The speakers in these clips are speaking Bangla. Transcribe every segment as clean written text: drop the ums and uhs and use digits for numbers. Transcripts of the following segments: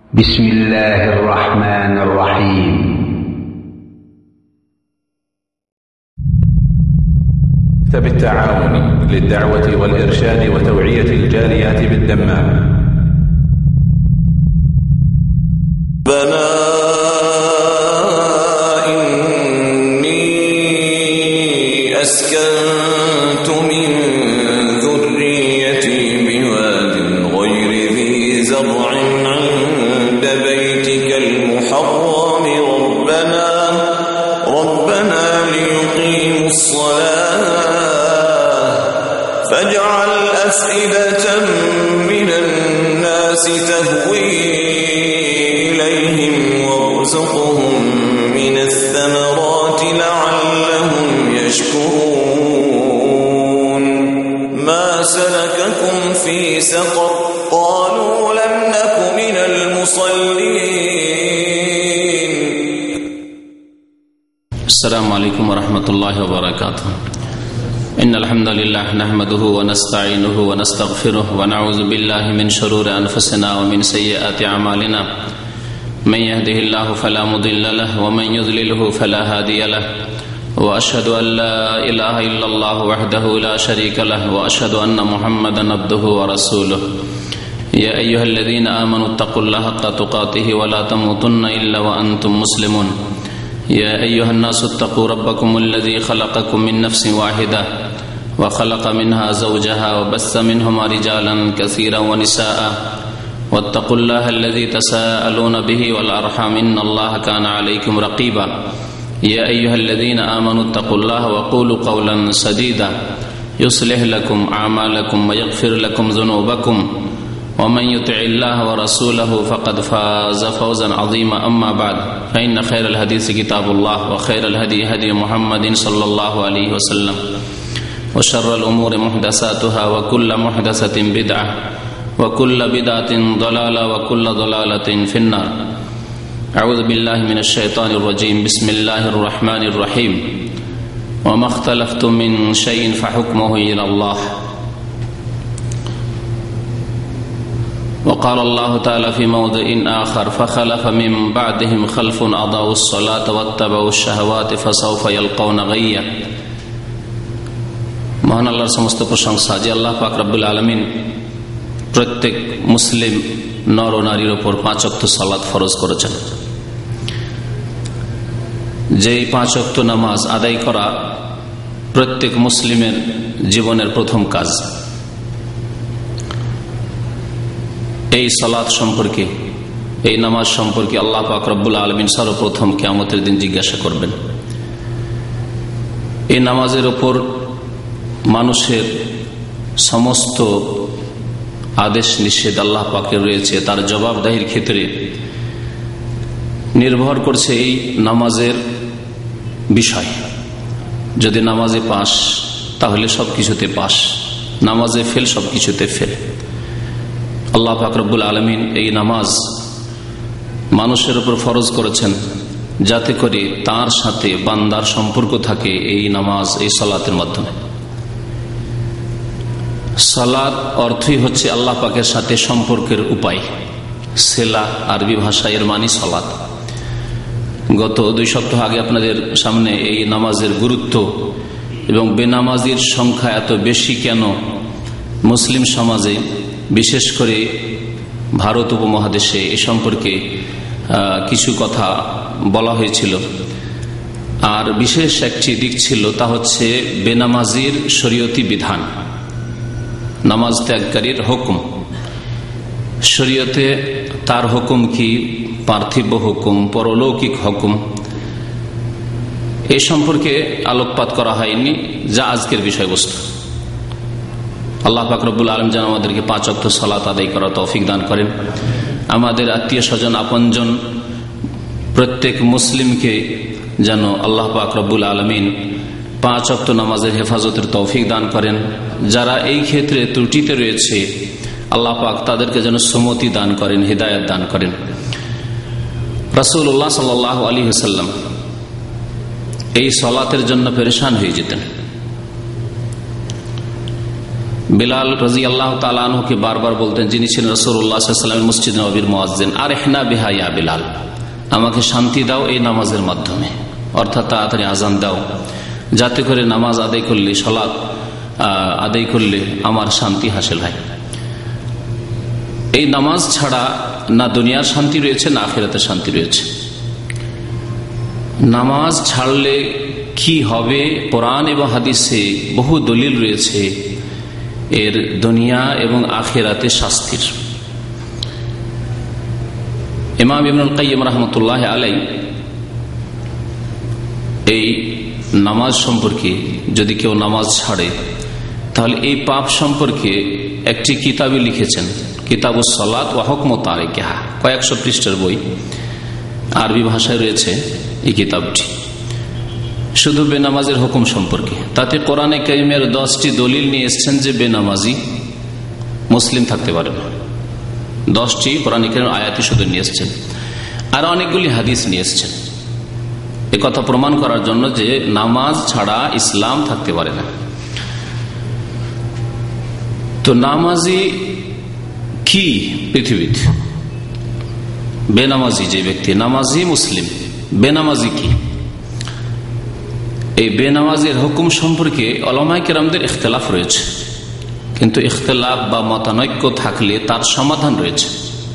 بسم الله الرحمن الرحيم مكتب التعاون للدعوة والإرشاد وتوعية الجاليات بالدمام. ربنا إني أسكنت من ذريتي بواد غير ذي زرع عند بيتك المحرم ربنا ليقيموا الصلاة فاجعل أفئدة من الناس تهوي إليهم وارزقهم من الثمرات لعلهم يشكرون ما سلككم في سقر قالوا لم نك من المصلين. السلام عليكم ورحمة الله وبركاته. إن الحمد لله نحمده ونستعينه ونستغفره ونعوذ بالله من شرور أنفسنا ومن سيئات أعمالنا من يهده الله فلا مضل له ومن يضلله فلا هادي له وأشهد أن لا إله إلا الله وحده لا شريك له وأشهد أن محمدا عبده ورسوله. يا أيها الذين آمنوا اتقوا الله حق تقاته ولا تموتن إلا وأنتم مسلمون. يا أيها الناس اتقوا ربكم الذي خلقكم من نفس واحدة وخلق منها زوجها وبث منهما رجالا كثيرا ونساء واتقوا الله الذي تساءلون به والأرحام إن الله كان عليكم رقيبا. يا أيها الذين آمنوا اتقوا الله وقولوا قولا سديدا يصلح لكم أعمالكم ويغفر لكم ذنوبكم ومن يطع الله ورسوله فقد فاز فوزا عظيما. أما بعد فإن خير الحديث كتاب الله وخير الهدي هدي محمد صلى الله عليه وسلم وشر الأمور محدثاتها وكل محدثة بدعة وكل بدعة ضلالة وكل ضلالة في النار. أعوذ بالله من الشيطان الرجيم. بسم الله الرحمن الرحيم. وما اختلفتم من شيء فحكمه إلى الله. وقال الله تعالى في موضع آخر فخلف من بعدهم خلف أضاعوا الصلاة واتبعوا الشهوات فسوف يلقون غيا. মহান আল্লাহর সমস্ত প্রশংসা যে আল্লাহ পাক রব্বুল আলামিন প্রত্যেক মুসলিম নর ও নারীর উপর 5 ওয়াক্ত সালাত ফরজ করেছেন। যেই 5 ওয়াক্ত নামাজ আদায় করা প্রত্যেক মুসলিমের জীবনের প্রথম কাজ। এই সালাত সম্পর্কে, এই নামাজ সম্পর্কে আল্লাহ পাক রব্বুল আলামিন সর্বপ্রথম কিয়ামতের দিন জিজ্ঞাসা করবেন। এই নামাজের উপর মানুষের সমস্ত আদেশ নিষেধ আল্লাহ পাকের রয়েছে, তার জবাবদাহির ক্ষেত্রে নির্ভর করছে এই নামাজের বিষয়। যদি নামাজে পাস তাহলে সবকিছুতে পাস, নামাজে ফেল সবকিছুতে ফেল। আল্লাহ পাক রব্বুল আলামিন এই নামাজ মানুষের উপর ফরজ করেছেন যাতে করে তার সাথে বান্দার সম্পর্ক থাকে এই নামাজ, এই সালাতের মাধ্যমে। সালাত অর্থই হচ্ছে আল্লাহ পাকের সাথে সম্পর্কের উপায়। সেলা আরবি ভাষায় এর মানে সালাত। গত 2 সপ্তাহ আগে আপনাদের সামনে এই নামাজের গুরুত্ব এবং বেনামাজির সংখ্যা এত বেশি কেন মুসলিম সমাজে, বিশেষ করে ভারত উপমহাদেশে, এ সম্পর্কে কিছু কথা বলা হয়েছিল। আর বিশেষ একটি দিক ছিল, তা হচ্ছে বেনামাজির শরীয়তি বিধান, নামাজ ত্যাগকারীর হুকুম। শরীয়তে তার হুকুম কি, পার্থিব হুকুম, পরলৌকিক হুকুম, এই সম্পর্কে আলোকপাত করা হয়নি, যা আজকের বিষয়বস্তু। আল্লাহ পাক রব্বুল আলামিন যেন আমাদেরকে 5 ওয়াক্ত সালাত আদায় করার তৌফিক দান করেন। আমাদের আত্মীয় স্বজন, আপনজন, প্রত্যেক মুসলিমকে যেন আল্লাহ পাক রব্বুল আলামিন 5 ওয়াক্ত নামাজের হেফাজতের তৌফিক দান করেন। যারা এই ক্ষেত্রে ত্রুটিতে রয়েছে আল্লাহ পাক তাদেরকে যেন সুমতি দান করেন, হিদায়াত দান করেন। রাসূলুল্লাহ সাল্লাল্লাহু আলাইহি ওয়াসাল্লাম এই সালাতের জন্য পেরেশান হয়ে যেতেন। বিলাল রাদিয়াল্লাহু তাআলা আনহুকে বারবার বলতেন, যিনি ছিলেন রাসূলুল্লাহ সাল্লাল্লাহু আলাইহি ওয়াসাল্লামের মসজিদ নববীর মুয়াজ্জিন, আরহিনা বিহা ইয়া বিলাল, আমাকে শান্তি দাও এই নামাজের মাধ্যমে, অর্থাৎ তাড়াতাড়ি আজান দাও, যাতে করে নামাজ আদায় করলে, সালাত আদায় করলে আমার শান্তি হাসিল হয়। এই নামাজ ছাড়া না দুনিয়ার শান্তি রয়েছে না আখিরাতের শান্তি রয়েছে। নামাজ ছাড়লে কি হবে, কোরআন এবং হাদিসে বহু দলিল রয়েছে এর দুনিয়া এবং আখিরাতে শাস্তির। ইমাম ইবনুল কাইয়্যিম রাহমাতুল্লাহি আলাইহি এই নামাজ সম্পর্কে, যদি কেউ নামাজ ছাড়ে তাহলে এই পাপ সম্পর্কে একটি কিতাবে লিখেছেন, কিতাবুস সালাত ওয়া হুকমু তারিকিহা, কয়েকশো পৃষ্ঠার বই, আরবি ভাষায় রয়েছে এই কিতাবটি, শুধু বেনামাজের হুকুম সম্পর্কে। তাতে কোরআনে কারীমের 10টি দলিল নিয়ে এসেছেন যে বেনামাজি মুসলিম থাকতে পারে না। 10টি কোরআনে কারীমের আয়াতই শুধু নিয়ে এসেছেন, আর অনেকগুলি হাদিস নিয়ে এসেছেন এ কথা প্রমাণ করার জন্য যে নামাজ ছাড়া ইসলাম থাকতে পারে না। তো নামাজি কি পৃথিবীতে? বেনামাজি যে ব্যক্তি, নামাজি মুসলিম, বেনামাজি কি? এই বেনামাজের হুকুম সম্পর্কে উলামায়ে কেরামদের ইখতিলাফ রয়েছে, কিন্তু ইখতিলাফ বা মতানৈক্য থাকলে তার সমাধান রয়েছে।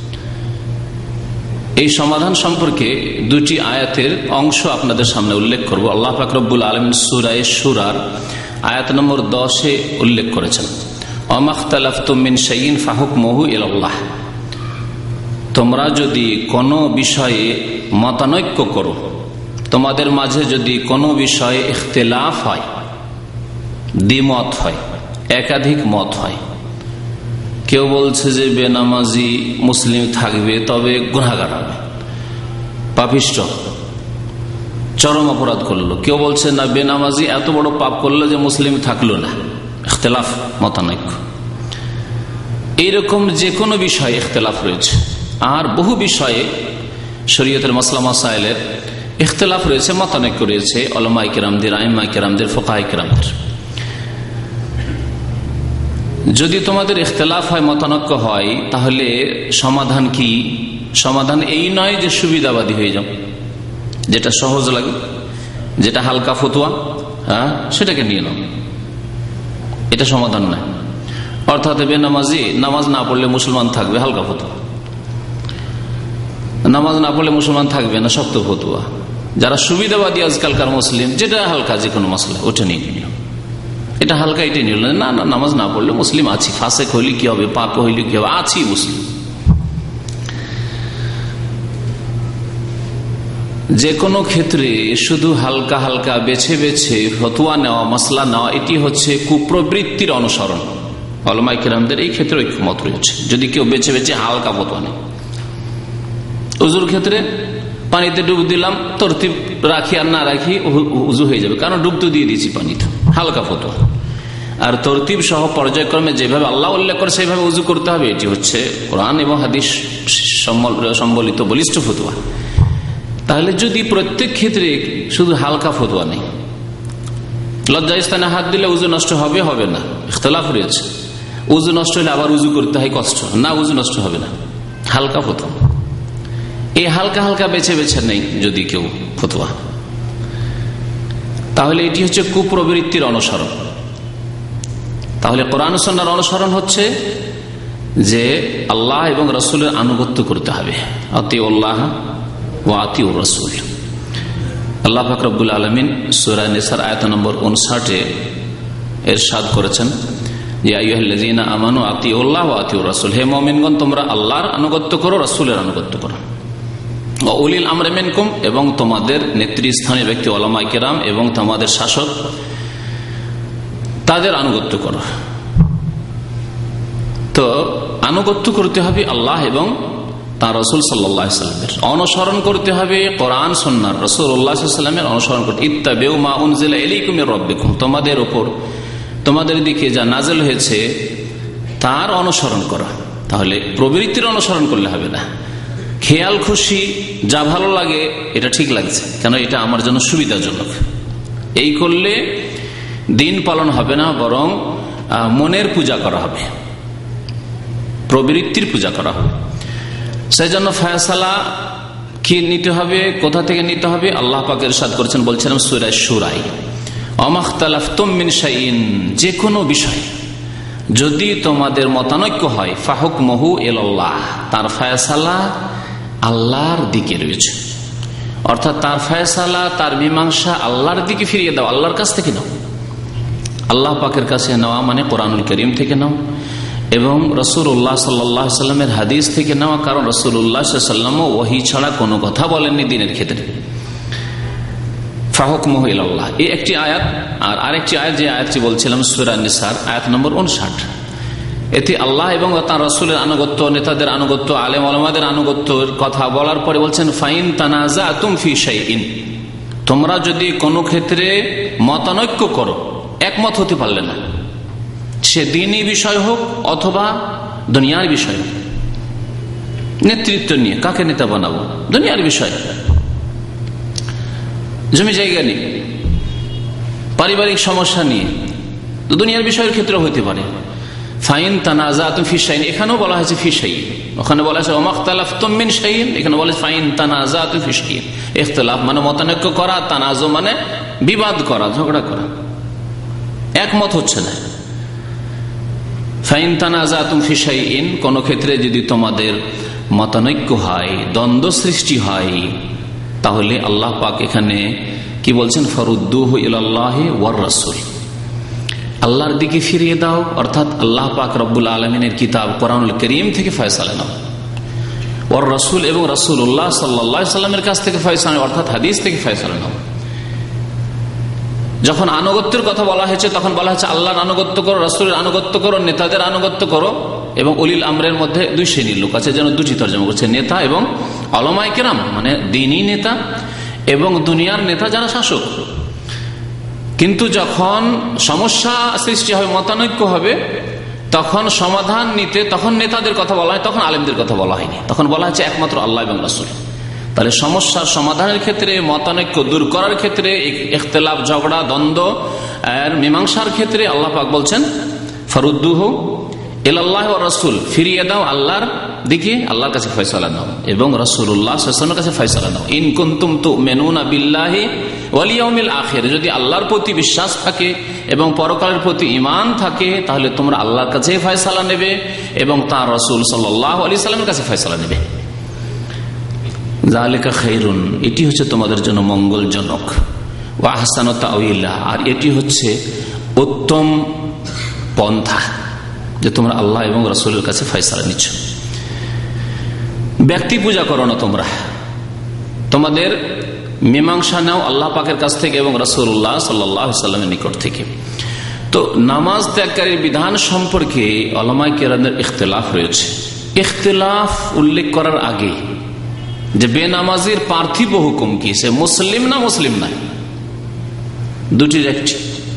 এই সমাধান সম্পর্কে দুটি আয়াতের অংশ আপনাদের সামনে উল্লেখ করব। আল্লাহ পাক রব্বুল আলামিন সূরা শুরার আয়াত নম্বর 10-এ উল্লেখ করেছেন, ওয়ামাখতালাফতুম মিন শাইইন ফাহুকমুহু ইলাল্লাহ, তোমরা যদি কোনো বিষয়ে মতানৈক্য করো, তোমাদের মাঝে যদি কোনো বিষয়ে ইখতিলাফ হয়, দ্বিমত হয়, একাধিক মত হয়, কেউ বলছে যে বেনামাজি মুসলিম থাকবে তবে গুনাহগার হবে, পাপিষ্ঠ, চরম অপরাধ করলো, কেউ বলছে না বেনামাজি এত বড় পাপ করলো যে মুসলিম থাকলো না, ইখতিলাফ, মতানৈক্য। এইরকম যে কোনো বিষয়ে ইখতিলাফ রয়েছে। আর বহু বিষয়ে শরীয়তের মাসলা মাসাইলের ইখতিলাফ রয়েছে, মতানৈক্য রয়েছে উলামায়ে কেরামদের, আইম্মায়ে কেরামদের, ফুকাহায়ে কেরামদের। যদি তোমাদের ইখতিলাফ হয়, মতানৈক্য হয়, তাহলে সমাধান কি? সমাধান এই নয় যে সুবিধাবাদী হয়ে যাও, যেটা সহজ লাগে, যেটা হালকা ফতোয়া, সেটাকে নিয়ে নাও, এটা সমাধান নয়। অর্থাৎ বেনামাজি নামাজ না পড়লে মুসলমান থাকবে, হালকা ফতোয়া, নামাজ না পড়লে মুসলমান থাকবে না, শক্ত ফতোয়া। যারা সুবিধাবাদী আজকালকার মুসলিম, যেটা হালকা, যে কোনো মসলা ওটা নিয়ে নিল, এটা হালকা, এটা নিল না, না নামাজ না পড়লে মুসলিম আছি, ফাসেক হইলে কি হবে, পাক হইলে কি হবে, আছি মুসলিম। যে কোনো ক্ষেত্রে শুধু হালকা হালকা বেছে বেছে ফতোয়া নেওয়া, মাসলা নেওয়া, এটি হচ্ছে কুপ্রবৃত্তির অনুসরণ। উলামায়ে কেরামদের এই ক্ষেত্রে ঐক্যমত রয়েছে, যদি কেউ বেছে বেছে হালকা ফতোয়া নেয়। উজুর ক্ষেত্রে পানিতে ডুব দিলাম, তরতিব রাখি আর না রাখি উজু হয়ে যাবে, কারণ ডুব তো দিয়ে দিয়েছি পানিতে, হালকা ফতোয়া। আর তরতিব সহ পর্যায়ক্রমে যেভাবে আল্লাহ উল্লেখ করে সেইভাবে উজু করতে হবে, এটি হচ্ছে কোরআন এবং হাদিস সম্বলিত বলিষ্ঠ ফতোয়া। তাহলে যদি প্রত্যেক ক্ষেত্রে শুধু হালকা ফতোয়া নেই, লজ্জাস্থানে হাত দিলে উজু নষ্ট হবে, হবে না, ইখতিলাফ রয়েছে। উজু নষ্ট হলে আবার উজু করতে হয়, কষ্ট না, উজু নষ্ট হবে না, হালকা ফতোয়া। এই হালকা হালকা বেছে বেছে নেই যদি কেউ ফতোয়া, তাহলে এটি হচ্ছে কুপ্রবৃত্তির অনুসরণ। তাহলে কোরআন সুন্নাহর অনুসরণ হচ্ছে যে আল্লাহ এবং রাসূলের আনুগত্য করতে হবে, আতিউল্লাহ ওয়া আতিউর রাসূল। আল্লাহ পাক রব্বুল আলামিন সূরা নিসার আয়াত নম্বর 59-এ ইরশাদ করেছেন, ইয়া আইয়ুহাল্লাযীনা আমানু আতিউল্লাহ ওয়া আতিউর রাসূল, হে মুমিনগণ তোমরা আল্লাহর আনুগত্য করো, রাসূলের আনুগত্য করো। ওয়া উলিল আমরি মিনকুম, এবং তোমাদের নেতৃস্থানীয় ব্যক্তি উলামায়ে কেরাম এবং তোমাদের শাসক, তাদের আনুগত্য করো। তো আনুগত্য করতে হবে আল্লাহ এবং তার রাসূল সাল্লাল্লাহু আলাইহি ওয়াসাল্লামের, অনুসরণ করতে হবে কোরআন সুন্নাহর, রাসূলুল্লাহ সাল্লাল্লাহু আলাইহি ওয়াসাল্লামের অনুসরণ করতে। ইত্তাবিউ মা উনজিলা ইলাইকুম মির রাব্বিকুম, তোমাদের উপর, তোমাদের দিকে যা নাযিল হয়েছে তার অনুসরণ করা। তাহলে প্রবৃত্তির অনুসরণ করলে হবে না, খেয়াল খুশি যা ভালো লাগে এটা ঠিক লাগছে, কেন এটা আমার জন্য সুবিধাজনক, এই করলে দিন পালন হবে না, বরং মনের পূজা করা হবে, প্রবৃত্তির পূজা করা হবে। সেই জন্য ফয়সালা কি নিতে হবে, কোথা থেকে নিতে হবে? আল্লাহ পাক ইরশাদ করেছেন, বলছিলাম সূরা শুরাই, অমাখতালাফতুম মিন শাইইন, যে কোনো বিষয় যদি তোমাদের মতানৈক্য হয়, ফাহুকমুহু ইলাল্লাহ, তার ফয়সালা আল্লাহর দিকে রয়েছে। অর্থাৎ তার ফয়সালা, তার মীমাংসা আল্লাহর দিকে ফিরিয়ে দাও, আল্লাহর কাছ থেকে নাও। আল্লাহ পাকের কাছে নেওয়া মানে কোরআনুল কারীম থেকে নাও এবং রাসূলুল্লাহ সাল্লাল্লাহু আলাইহি ওয়াসাল্লামের হাদিস থেকে নেওয়া, কারণ রাসূলুল্লাহ সাল্লাল্লাহু আলাইহি ওয়াসাল্লাম ওহী ছাড়া কোনো কথা বলেননি দিনের ক্ষেত্রে। ফাহুকমুহু ইলাল্লাহ, এই একটি আয়াত। আর আরেকটি আয়াত, যে আয়াতটি বলছিলাম সূরা নিসার আয়াত নম্বর 59, এতে আল্লাহ এবং তার রাসূলের আনুগত্য, নেতাদের আনুগত্য, আলেম ওলামাদের আনুগত্যের কথা বলার পরে বলছেন, ফাইন তানাজাতুম ফি শাইইন, তোমরা যদি কোনো ক্ষেত্রে মতানৈক্য করো, একমত হতে পারলে না, সে দ্বীনি বিষয় হোক অথবা দুনিয়ার বিষয় হোক, নেতৃত্ব নিয়ে কাকে নেতা বানাবো, দুনিয়ার বিষয়, জমি জায়গা নিয়ে, পারিবারিক সমস্যা নিয়ে, দুনিয়ার বিষয়ের ক্ষেত্রে হতে পারে। ফাইন তানাজাতুম ফি শাইইন, এখানেও বলা হয়েছে ফি শাইইন, ওখানে বলা হয়েছে ওমাখতালাফতুম মিন শাইইন, এখানে বলা হয়েছে ফাইন তানাজাতুম ফি শাইইন। ইখতিলাফ মানে মতানৈক্য করা, তানাজু মানে বিবাদ করা, ঝগড়া করা, একমত হচ্ছে না। ফাইন তানাজাতুম ফি শাইইন, কোন ক্ষেত্রে যদি তোমাদের মতানৈক্য হয়, দ্বন্দ্ব সৃষ্টি হয়, তাহলে আল্লাহ পাক এখানে কি বলছেন? ফারুদ্দুহু ইলাল্লাহি ওয়ার রাসূল, আল্লাহর দিকে ফিরিয়ে দাও, অর্থাৎ আল্লাহ পাক রব্বুল আলামিনের কিতাব কোরআনুল কারীম থেকে ফয়সালা নাও, ওয়ার রাসূল এবং রাসূলুল্লাহ সাল্লাল্লাহু আলাইহি ওয়াসাল্লামের কাছ থেকে ফয়সালা, অর্থাৎ হাদিস থেকে ফয়সালা নাও। যখন আনুগত্যের কথা বলা হয়েছে, তখন বলা হয়েছে আল্লাহর আনুগত্য করো, রাসূলের আনুগত্য করো, নেতাদের আনুগত্য করো। এবং উলিল আমরের মধ্যে দুই শ্রেণীর লোক আছে, যেন দুটি তরজমা করছে, নেতা এবং উলামায়ে কেরাম, মানে দ্বীনি নেতা এবং দুনিয়ার নেতা যারা শাসক। কিন্তু যখন সমস্যা সৃষ্টি হবে, মতানৈক্য হবে, তখন সমাধান নিতে তখন নেতাদের কথা বলা হয়, তখন আলেমদের কথা বলা হয়নি, তখন বলা হয়েছে একমাত্র আল্লাহ এবং রাসূল। তাহলে সমস্যার সমাধানের ক্ষেত্রে, মতানৈক্য দূর করার ক্ষেত্রে, ইখতিলাফ ঝগড়া দ্বন্দ্ব এর মীমাংসার ক্ষেত্রে আল্লাহ পাক বলছেন ফারুদ্দুহু ইলাল্লাহি ওয়া রাসূল, ফিরিয়ে দাও আল্লাহর দিকে, আল্লাহর কাছে ফয়সালা নাও এবং রাসূলুল্লাহ সাল্লাল্লাহু আলাইহি ওয়াসাল্লামের কাছে ফয়সালা নাও। ইন কুনতুম তুমিনুনা বিল্লাহি ওয়াল ইয়াউমিল আখির, যদি আল্লাহর প্রতি বিশ্বাস থাকে এবং পরকালের প্রতি ঈমান থাকে, তাহলে তোমরা আল্লাহর কাছে ফয়সালা নেবে এবং তার রাসূল সাল্লাল্লাহু আলাইহি ওয়াসাল্লামের কাছে ফয়সালা নেবে। যালিকা খায়রুন, এটি হচ্ছে তোমাদের জন্য মঙ্গলজনক, ওয়া আহসানু তাওয়িলা, আর এটি হচ্ছে উত্তম পন্থা, যে তোমরা আল্লাহ এবং রাসূলের কাছে ফয়সালা নিচ্ছ। ব্যক্তি পূজা করো না, তোমরা তোমাদের মীমাংসা নাও আল্লাহ পাকের কাছ থেকে এবং রাসূলুল্লাহ সাল্লাল্লাহু আলাইহি ওয়াসাল্লামের নিকট থেকে। তো নামাজ ত্যাগকারীর বিধান সম্পর্কে উলামায়ে কেরামদের ইখতিলাফ রয়েছে। ইখতিলাফ উল্লেখ করার আগে যে বেনামাজির পার্থিব হুকুম কি, সে মুসলিম না মুসলিম না, দুটির একটি।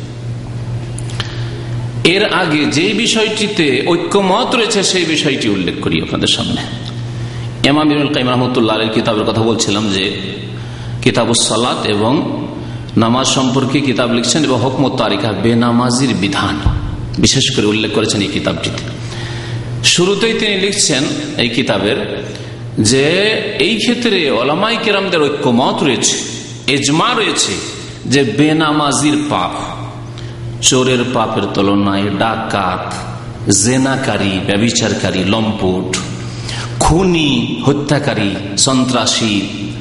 এর আগে যে বিষয়টিতে ঐক্যমত রয়েছে সেই বিষয়টি উল্লেখ করি আপনাদের সামনে। ইমাম ইবনুল কাইয়িম রাহমাতুল্লাহ আলাইহির কিতাবের কথা বলছিলাম, যে কিতাবুস সালাত এবং নামাজ সম্পর্কে কিতাব লিখছেন এবং হুকমুত তারিকা, বেনামাজির বিধান বিশেষ করে উল্লেখ করেছেন এই কিতাবটিতে। শুরুতেই তিনি লিখছেন এই কিতাবের যে এই ক্ষেত্রে উলামায়ে কেরামদের ঐক্যমত রয়েছে, ইজমা রয়েছে যে বেনামাজির পাপ, চোরের পাপের তুলনায় ডাকাত, জেনাকারী, ব্যভিচারকারী, লম্পট, খুনি, হত্যাকারী, সন্ত্রাসী,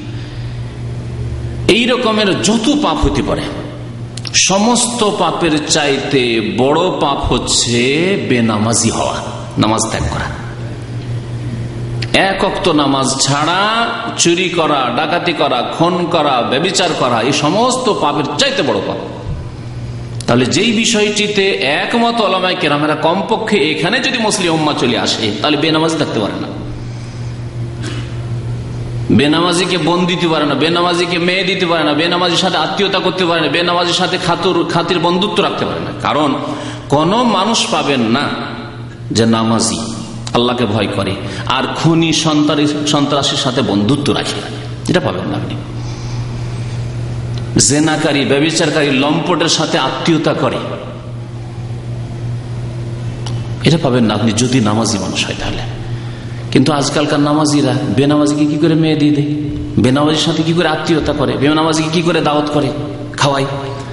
এই রকমের যত পাপ হতে পারে, সমস্ত পাপের চাইতে বড় পাপ হচ্ছে বেনামাজি হওয়া, নামাজ ত্যাগ করা। এক ওয়াক্ত নামাজ ছাড়া চুরি করা, ডাকাতি করা, খুন করা, ব্যভিচার করা, এই সমস্ত পাপের চাইতে বড় পাপ। তাহলে যেই বিষয়টিতে একমত উলামায়ে কেরামেরা, কমপক্ষে এখানে যদি মুসলিম উম্মাহ চলে আসে, তাহলে বেনামাজি থাকতে পারে না, বেনামাজিকে বোন দিতে পারে না, বেনামাজিকে মেয়ে দিতে পারে না, বেনামাজির সাথে আত্মীয়তা করতে পারে না, বেনামাজির সাথে খাতির বন্ধুত্ব রাখতে পারে না। কারণ কোন মানুষ পাবেন না যে নামাজি, আল্লাহকে ভয় করে আর খুনি সন্ত্রাসীর সাথে বন্ধুত্ব রাখে, এটা পাবেন না আপনি। জেনাকারী, ব্যভিচারকারী, লম্পটের সাথে আত্মীয়তা করে, এটা পাবেন না আপনি যদি নামাজি মানুষ হয় তাহলে। কিন্তু আজকালকার নামাজিরা বেনামাজিকে কি করে মেয়ে দিয়ে দেয়, বেনামাজির সাথে কি করে আত্মীয়তা করে, বেনামাজিকে কি করে দাওয়াত করে, খাওয়ায়।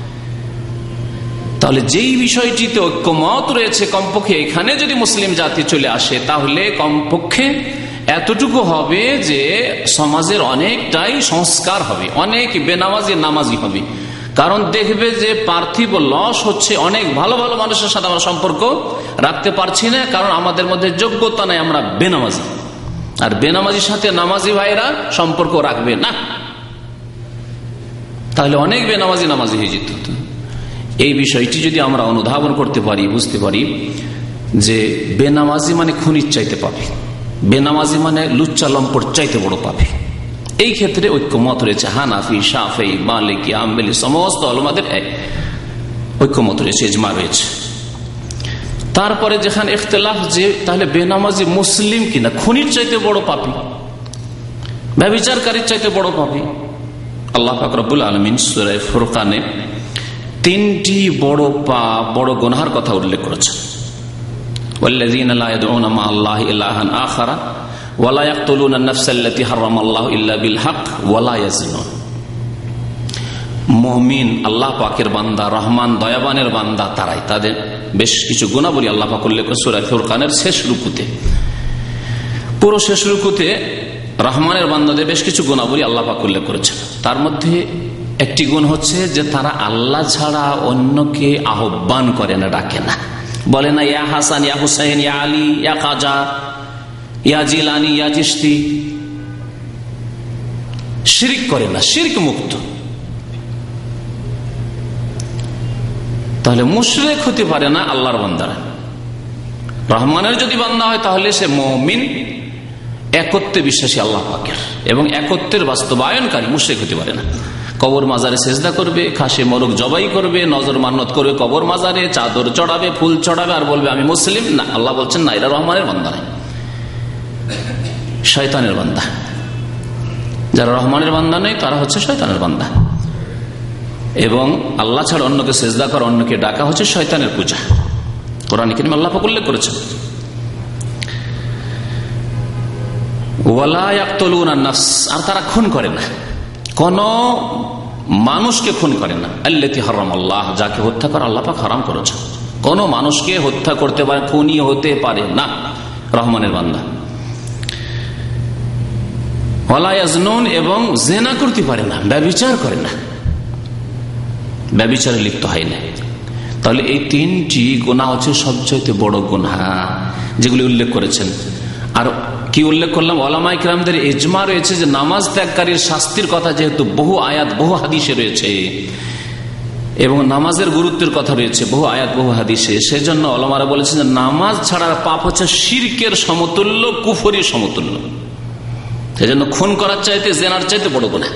তাহলে যেই বিষয়টিতে ঐক্যমত রয়েছে, কমপক্ষে এখানে যদি মুসলিম জাতি চলে আসে তাহলে কমপক্ষে এতটুকু হবে যে সমাজের অনেকটাই সংস্কার হবে, অনেক বেনামাজি নামাজি হবে। কারণ দেখবে যে পার্থিব লস হচ্ছে, অনেক ভালো ভালো মানুষের সাথে আমরা সম্পর্ক রাখতে পারছি না, কারণ আমাদের মধ্যে যোগ্যতা নাই, আমরা বেনামাজি। আর বেনামাজির সাথে নামাজি ভাইরা সম্পর্ক রাখবে না, তাহলে অনেক বেনামাজি নামাজি হয়ে যেত। এই বিষয়টি যদি আমরা অনুধাবন করতে পারি, বুঝতে পারি যে বেনামাজি মানে খুনির চাইতে পাবে, বেনামাজি মানে লুচ্চা লম্পট চাইতে বড় পাবে, এই ক্ষেত্রে ঐক্যমত রয়েছে। হানাফি, শাফেঈ, মালিকি, হাম্বলি সমস্ত উলামাদের ঐক্যমত রয়েছে, ইজমা রয়েছে। তারপরে যেখানে ইখতিলাফ যে তাহলে বেনামাজি মুসলিম কিনা, খুনির চাইতে বড় পাপী, ব্যভিচারকারীর চাইতে বড় পাপী। আল্লাহ পাক রব্বুল আলামিন সূরা ফুরকানে তিনটি বড় পাপ, বড় গুনাহের কথা উল্লেখ করেছেন। ওয়াল্লাযীনা লা ইয়াদউনা মা আল্লাহি ইলাহান আখারা ওয়া লা ইয়াকতুলুনা আন-নাফসাল্লাতী হারামাল্লাহু ইল্লা বিল হক ওয়া লা ইয়াজনুন। মুমিন, আল্লাহ পাকের বান্দা, রহমান দয়াবানের বান্দা তারাই, তাদের বেশ কিছু গুণাবলী আল্লাহ পাক উল্লেখ করেছেন সূরা ফুরকানের শেষ রুকুতে। পুরো শেষ রুকুতে রহমানের বান্দাদের বেশ কিছু গুণাবলী আল্লাহ পাক উল্লেখ করেছেন। তার মধ্যে একটি গুণ হচ্ছে যে তারা আল্লাহ ছাড়া অন্যকে আহ্বান করে না, ডাকে না, বলে না ইয়া হাসান, ইয়া হুসাইন, ইয়া আলী, ইয়া খাজা, ইয়া জিলানি, ইয়া চিশতি। শিরক করে না, শিরক মুক্ত। তাহলে মুশরিক হতে পারে না আল্লাহর বান্দারা। রহমানের যদি বান্দা হয় তাহলে সে মুমিন, একত্বে বিশ্বাসী আল্লাহ পাকের এবং একত্বের বাস্তবায়নকারী, মুশরিক হতে পারে না। কবর মাজারে সেজদা করবে, খাসি মোরগ জবাই করবে, নজর মান্নত করবে কবর মাজারে, চাদর চড়াবে, ফুল চড়াবে আর বলবে আমি মুসলিম, না। আল্লাহ বলছেন না, এরা রহমানের বান্দা নয়, শয়তানের বান্দা। যারা রহমানের বান্দা নেই তারা হচ্ছে শয়তানের বান্দা। এবং আল্লাহ ছাড়া অন্যকে সেজদা করা, অন্যকে ডাকা হচ্ছে শয়তানের পূজা। কোরআনে কারীমে আল্লাহ পাক উল্লেখ করেছেন ওয়ালা ইয়াকতুলুনা আন-নাফস, আর তারা খুন করে না, কোন মানুষকে খুন করে না। আল্লাতী হারামাল্লাহ, যাকে হত্যা করা আল্লাহ পাক হারাম করেছেন। কোন মানুষকে হত্যা করতে পারে, খুনি হতে পারে না রহমানের বান্দা। ওয়ালা ইয়াজনুন, এবং জিনা করতে পারে না, ব্যভিচার করে না, ব্যভিচারে লিপ্ত হয় না। তাহলে এই তিনটি গুনাহ হচ্ছে সবচেয়ে বড় গুনাহ যেগুলি উল্লেখ করেছেন। আর কি উল্লেখ করলাম, ওলামায়ে কিরামদের ইজমা রয়েছে যে নামাজ ত্যাগকারীর শাস্তির কথা যেহেতু বহু আয়াত বহু হাদিসে রয়েছে এবং নামাজের গুরুত্বের কথা রয়েছে বহু আয়াত বহু হাদিসে, সেজন্য ওলামারা বলেছেন যে নামাজ ছাড়ার পাপ হচ্ছে শিরকের সমতুল্য, কুফরির সমতুল্য। সেজন্য খুন করার চাইতে, জেনার চাইতে বড় গুনাহ।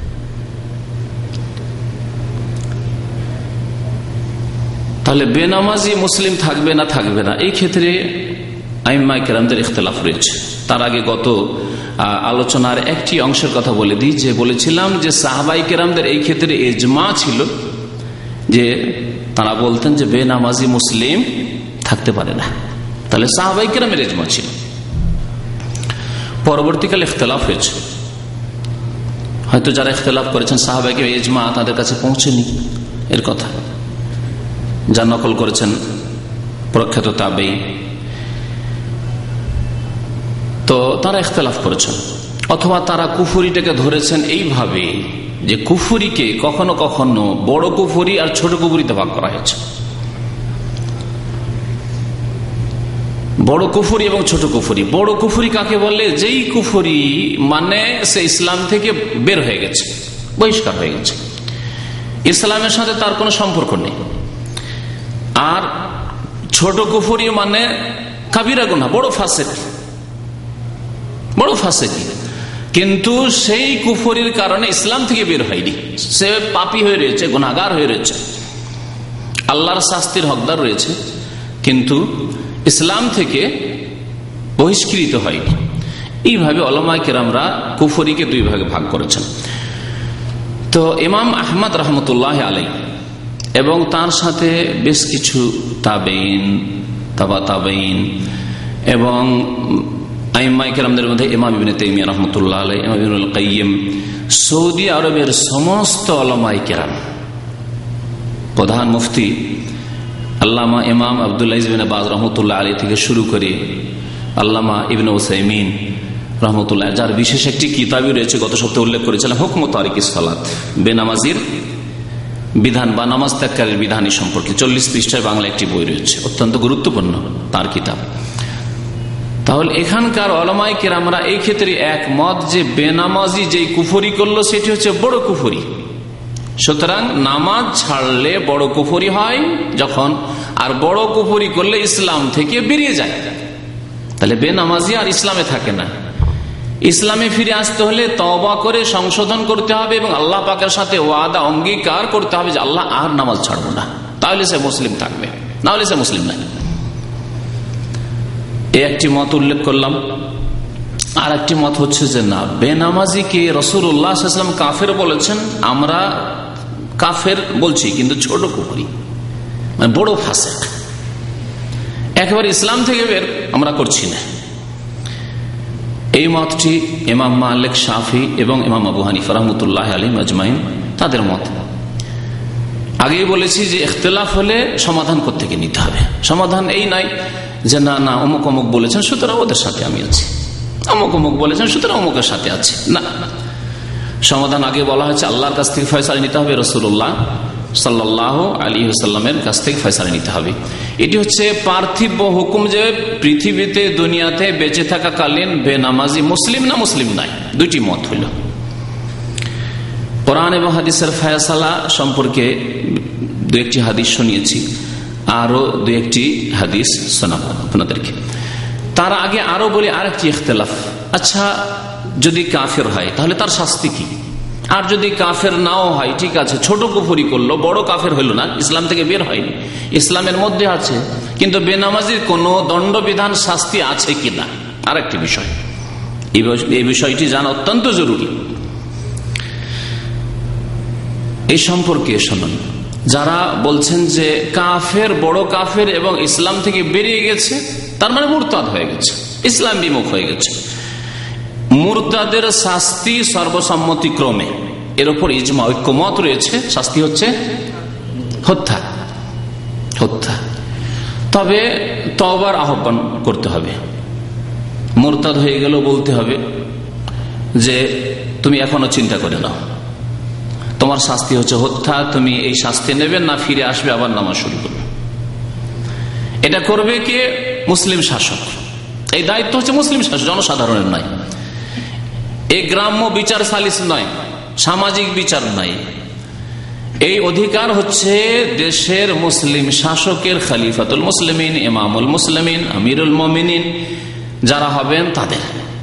তাহলে বেনামাজি মুসলিম থাকবে না, থাকবে না, এই ক্ষেত্রে আইম্মায়ে কেরামদের ইখতিলাফ রয়েছে। তার আগে গত আলোচনার একটি অংশের কথা বলে দিই, যে বলেছিলাম যে সাহাবায়ে কেরামদের এই ক্ষেত্রে ইজমা ছিল যে তারা বলতেন যে বেনামাজি মুসলিম থাকতে পারে না। তাহলে সাহাবায়ে কেরামের ইজমা ছিল। পরবর্তীকালে ইখতিলাফ হয়েছে, হয়তো যারা ইখতিলাফ করেছেন সাহাবায়ে কেরামের ইজমা তাদের কাছে পৌঁছেনি, এর কথা যা নকল করেছেন প্রখ্যাত তাবেঈ, তো তারা ইখতিলাফ করেছেন। অথবা তারা কুফরিটাকে ধরেছেন এইভাবে যে কুফরিকে কখনো কখনো বড় কুফরি আর ছোট কুফরিতে ভাগ করা হয়েছে। বড় কুফরি এবং ছোট কুফরি। বড় কুফরি কাকে বলে? যেই কুফরি মানে সে ইসলাম থেকে বের হয়ে গেছে, বহিষ্কার হয়ে গেছে, ইসলামের সাথে তার কোনো সম্পর্ক নেই। আর ছোট কুফরি মানে কাবিরা গুনাহ, বড় ফাসিক, বড় ফাসিক, কিন্তু সেই কুফরির কারণে ইসলাম থেকে বের হয়নি, সে পাপী হয়ে রয়েছে, গুনাহগার হয়ে রয়েছে, আল্লাহর শাস্তির হকদার রয়েছে, কিন্তু ইসলাম থেকে বহিষ্কৃত হয়নি। এইভাবে উলামায়ে কেরামরা কুফরিকে দুই ভাগে ভাগ করেছেন। তো ইমাম আহমদ রহমতুল্লাহ আলাইহি এবং তার সাথে বেশ কিছু তাবেঈন তাবা তাবেইন এবং আইম্মায়ে কেরামদের মধ্যে ইমাম ইবনে তাইমিয়া রাহমাতুল্লাহ আলাইহি, ইমাম ইবনুল কাইয়িম, সৌদি আরবের সমস্ত উলামায়ে কেরাম, প্রধান মুফতি আল্লামা ইমাম আব্দুল আজিজ বিন বাজ রাহমাতুল্লাহ আলাইহি থেকে শুরু করে আল্লামা ইবনে উসাইমিন রহমতুল্লাহ, যার বিশেষ একটি কিতাবই রয়েছে, গত সপ্তাহে উল্লেখ করেছিলাম, হুকম তারিকিস সালাত, বেনামাজির বিধান বা নামাজ ত্যাগকারীর বিধানী সম্পর্কে 40 পৃষ্ঠায় বাংলা একটি বই রয়েছে, অত্যন্ত গুরুত্বপূর্ণ তার কিতাব। তাহলে এখানকার উলামায়ে কেরামরা এই ক্ষেত্রে একমত যে বেনামাজি যেই কুফরি করলো সেটি হচ্ছে বড় কুফরি। সুতরাং নামাজ ছাড়লে বড় কুফরি হয় যখন, আর বড় কুফরি করলে ইসলাম থেকে বেরিয়ে যায়। তাহলে বেনামাজি আর ইসলামে থাকে না। ইসলামে ফিরে আসতে হলে তওবা করে সংশোধন করতে হবে এবং আল্লাহ পাকের সাথে ওয়াদা অঙ্গীকার করতে হবে যে আল্লাহ আর নামাজ ছাড়বো না, তাহলে সে মুসলিম থাকবে, না হলে সে মুসলিম নাই। এই একটি মত উল্লেখ করলাম। আর একটি মত হচ্ছে যে না, বেনামাজিকে রাসূলুল্লাহ সাল্লাল্লাহু আলাইহি ওয়াসাল্লাম কাফের বলেছেন। আমরা কাফের বলছি কিন্তু ছোট কুফরি, মানে বড় ফাসিক, একেবারে ইসলাম থেকে বের আমরা করছি না। এই মতটি ইমাম মালিক, শাফি এবং ইমাম আবু হানিফা রাহমাতুল্লাহ আলাইহিম আজমাইন তাদের মত। আগেই বলেছি যে ইখতিলাফ হলে সমাধান কোত্থেকে নিতে হবে। সমাধান এই নাই যে না না অমুক অমুক বলেছেন সুতরাং ওদের সাথে আমি আছি, অমুক অমুক বলেছেন সুতরাং অমুকের সাথে আছি, না। সমাধান আগে বলা হয়েছে আল্লাহর কাছ থেকে ফয়সালা নিতে হবে, রাসূলুল্লাহ সাল্লাল্লাহু আলাইহি ওয়াসাল্লামের কাছ থেকে ফয়সালা নিতে হবে। এটি হচ্ছে পার্থিব হুকুম যে পৃথিবীতে দুনিয়াতে বেঁচে থাকাকালীন বেনামাজি মুসলিম না মুসলিম নাই, দুইটি মত হইল। কোরআন এবং হাদিসের ফয়সালা সম্পর্কে দু একটি হাদিস শুনিয়েছি, আরো দু একটি হাদিস শোনাবো আপনাদেরকে। তার আগে আরো বলি আরেকটি ইখতিলাফ। আচ্ছা, যদি কাফের হয় তাহলে তার শাস্তি কি? আর যদি কাফের নাও হয়, ঠিক আছে, ছোট কুফরি করলো, বড় কাফের হইল না, ইসলাম থেকে বের হয়নি, ইসলামের মধ্যে আছে, কিন্তু বেনামাজির কোন দণ্ডবিধান শাস্তি আছে কিনা আর একটি বিষয়। এই বিষয়টি জানা অত্যন্ত জরুরি। এই সম্পর্কে শুনুন, যারা বলছেন যে কাফের, বড় কাফের এবং ইসলাম থেকে বেরিয়ে গেছে, তার মানে মুরতাদ হয়ে গেছে, ইসলাম বিমুখ হয়ে গেছে, মুরতাদের শাস্তি সর্বসম্মতিক্রমে, এর উপর ইজমা, ঐক্যমত রয়েছে, শাস্তি হচ্ছে হত্যা। হত্যা। তবে তওবার আহ্বান করতে হবে। মুরতাদ হয়ে গেল বলতে হবে যে তুমি এখনো চিন্তা করে নাও, তোমার শাস্তি হচ্ছে হত্যা, তুমি এই শাস্তি নেবে না, ফিরে আসবে আবার নামাজ শুরু করবে। এটা করবে কে? মুসলিম শাসক। এই দায়িত্ব হচ্ছে মুসলিম শাসক, জনসাধারণের নয়। এই গ্রাম্য বিচার সালিস নয়, সামাজিক বিচার নাই। এই অধিকার হচ্ছে দেশের মুসলিম শাসকের, খলিফাতুল মুসলিমিন, ইমামুল মুসলিমিন, আমিরুল মুমিনিন যারা হবেন তাদের।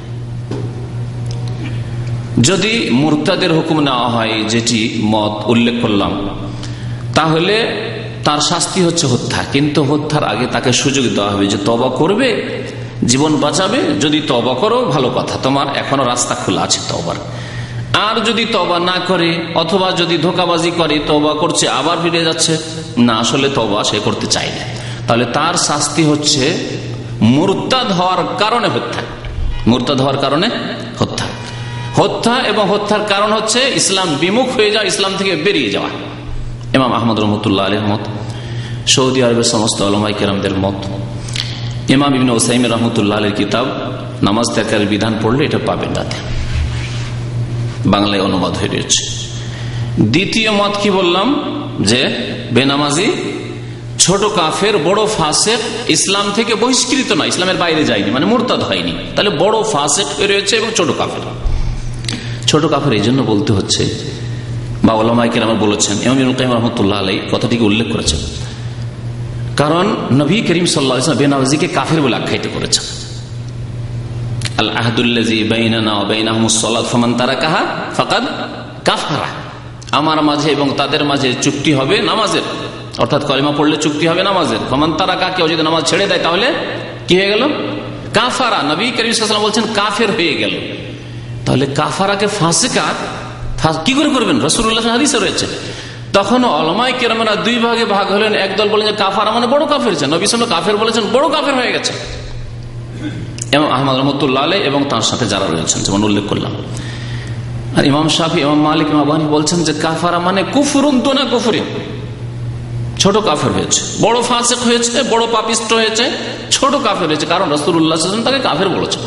যদি মুরতাদের হুকুম নেওয়া হয়, যেটি মত উল্লেখ করলাম, তাহলে তার শাস্তি হচ্ছে হত্যা। কিন্তু হত্যার আগে তাকে সুযোগ দেওয়া হবে যে তওবা করবে, জীবন বাঁচাবে। যদি তওবা করো ভালো কথা, তোমার এখনো রাস্তা খোলা আছে তওবার। আর যদি তওবা না করে, অথবা যদি ধোঁকাবাজি করে, তওবা করছে আবার ফিরে যাচ্ছে, না আসলে তওবা সে করতে চায় না, তাহলে তার শাস্তি হচ্ছে মুরতাদ হওয়ার কারণে হত্যা। মুরতাদ হওয়ার কারণে হত্যা। হত্যা এবং হত্যার কারণ হচ্ছে ইসলাম বিমুখ হয়ে যাওয়া, ইসলাম থেকে বেরিয়ে যাওয়া। ইমাম আহমদ রহমতুল্লাহ আলাইহির মত, সৌদি আরবের সমস্ত উলামায়ে কেরামদের মত, ইমাম ইবনে উসাইমিন রহমতুল্লাহ আলাইহির কিতাব নামাজ ত্যাগের বিধান পড়লে এটা পাবেন, তাতে বাংলায় অনুবাদ হয়ে রয়েছে। দ্বিতীয় মত কি বললাম? যে বেনামাজি ছোট কাফের, বড় ফাসিক, ইসলাম থেকে বহিষ্কৃত নয়, ইসলামের বাইরে যায়নি, মানে মুরতাদ হয়নি, তাহলে বড় ফাসিক হয়ে রয়েছে এবং ছোট কাফের। ছোট কাফের এই জন্য বলতে হচ্ছে, বা উলামায়ে কেরাম বলেছেন, ইমাম ইবনুল কাইয়িম রাহমাতুল্লাহ আলাইহি কথাটিকে উল্লেখ করেছেন, কারণ নবী করিম সাল্লাল্লাহু আলাইহি ওয়াসাল্লাম বেনামাজিকে কাফের বলে আখ্যায়িত করেছেন। আল আহদুল্লাযী বাইনানা ওয়া বাইনাহুমুস সালাত ফামান তারাকাহা ফাকাদ কাফারা। আমার মাঝে এবং তাদের মাঝে চুক্তি হবে নামাজের, অর্থাৎ কলিমা পড়লে চুক্তি হবে নামাজের। ফামান তারাকা, কেউ যদি নামাজ ছেড়ে দেয় তাহলে কি হয়ে গেল? কাফারা। নবী করিম সাল্লাল্লাহু আলাইহি ওয়াসাল্লাম বলছেন কাফের হয়ে গেল। তাহলে কাফারাকে ফাসিকা কি করে করবেন? রাসূলুল্লাহর হাদিসে রয়েছে তখন উলামায়ে কেরামরা দুই ভাগে ভাগ হলেন। একদল বলেন যে কাফারা মানে বড় কাফের, নবী সাল্লাল্লাহু আলাইহি ওয়াসাল্লাম কাফের বলেছেন, বড় কাফের হয়ে গেছে। ইমাম আহমদ রাহমাতুল্লাহ আলাইহি এবং তার সাথে যারা রয়েছেন যেমন উল্লেখ করলাম। আর ইমাম শাফি, ইমাম মালিক, ইমাম আবু হানিফা বলছেন যে কাফারা মানে কুফরুন দুনা কুফরিন, ছোট কাফের হয়েছে, বড় ফাসিক হয়েছে, বড় পাপিষ্ট হয়েছে, ছোট কাফের হয়েছে, কারণ রাসূলুল্লাহ সাল্লাল্লাহু আলাইহি ওয়াসাল্লাম তাকে কাফের বলেছেন।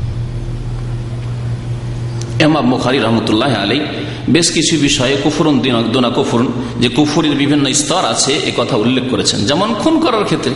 ইমাম বুখারী রাহমাতুল্লাহ আলাইহি বেশ কিছু বিষয়ে কুফরুন দুনা কুফরুন, যে কুফরের বিভিন্ন স্তর আছে এ কথা উল্লেখ করেছেন। যেমন খুন করার ক্ষেত্রে,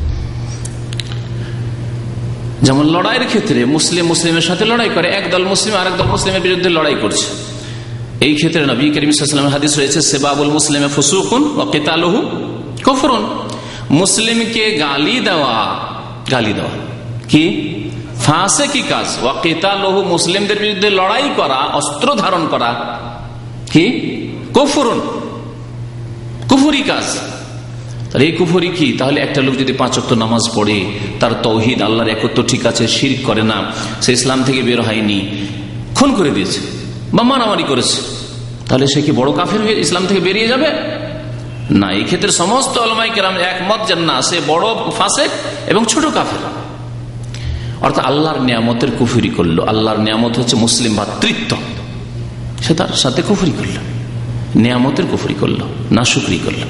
যেমন লড়াইয়ের ক্ষেত্রে মুসলিম মুসলিমের সাথে লড়াই করে, একদল মুসলিম আরেক দল মুসলিমের বিরুদ্ধে লড়াই করছে, এই ক্ষেত্রে নবী করিম সাল্লাল্লাহু আলাইহি ওয়াসাল্লামের হাদিস রয়েছে সিবাবুল মুসলিমে ফুসুকুন ওয়া কিতালুহু কুফরুন। মুসলিমকে গালি দেওয়া কি ফাসিকি কাজ, ওয়া কিতালুহু মুসলিমদের বিরুদ্ধে লড়াই করা, অস্ত্র ধারণ করা কি কুফরুন, কুফরি কাজ। এই কুফরি কি? তাহলে একটা লোক যদি 5 ওয়াক্ত নামাজ পড়ে, তার তাওহীদ আল্লাহর একত্ব ঠিক আছে, শিরক করে না, সে ইসলাম থেকে বের হয়নি, খুন করে দিয়েছে বা মারামারি করেছে, তাহলে সে কি বড় কাফের হয়ে ইসলাম থেকে বেরিয়ে যাবে? না, এই ক্ষেত্রে সমস্ত উলামায়ে কেরাম একমত যে না, সে বড় ফাসিক এবং ছোট কাফের। অর্থাৎ আল্লাহর নিয়ামতের কুফরি করলো, আল্লাহর নিয়ামত হচ্ছে মুসলিম ভ্রাতৃত্ব, সে তার সাথে কুফরি করলো, নিয়ামতের কুফরি করলো, নাশুকরি করলো।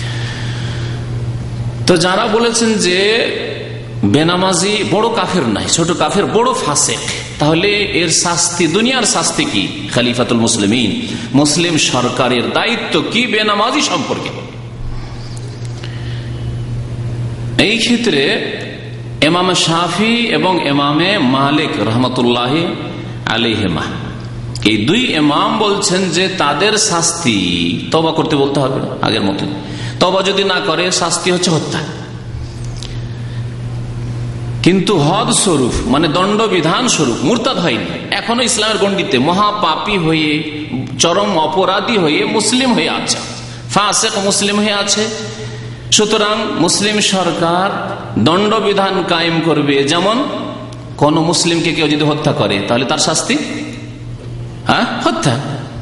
তো যারা বলেছেন যে বেনামাজি বড় কাফের নাই, ছোট কাফের, বড় ফাসিক, তাহলে এর শাস্তি, দুনিয়ার শাস্তি কি? খলিফাতুল মুসলিমিন, মুসলিম সরকারের দায়িত্ব কি বেনামাজি সম্পর্কে? এই ক্ষেত্রে ইমাম শাফি এবং ইমামে মালিক রহমতুল্লাহ আলাইহিমা, এই দুই ইমাম বলছেন যে তাদের শাস্তি তওবা করতে বলতে হবে আগের মতো। তওবা যদি না করে শাস্তি হচ্ছে হত্যা। কিন্তু হদ স্বরূপ মানে দণ্ডবিধান স্বরূপ মুরতাদ হয়নি, এখনো ইসলামের গণ্ডিতে মহাপাপী হয়ে, চরম অপরাধী হয়ে মুসলিম হয়ে আছে, ফাসিক মুসলিম হয়ে আছে। সুতরাং মুসলিম সরকার দণ্ডবিধান কায়েম করবে, যেমন কোন মুসলিমকে কেউ যদি হত্যা করে তাহলে তার শাস্তি হত্যা।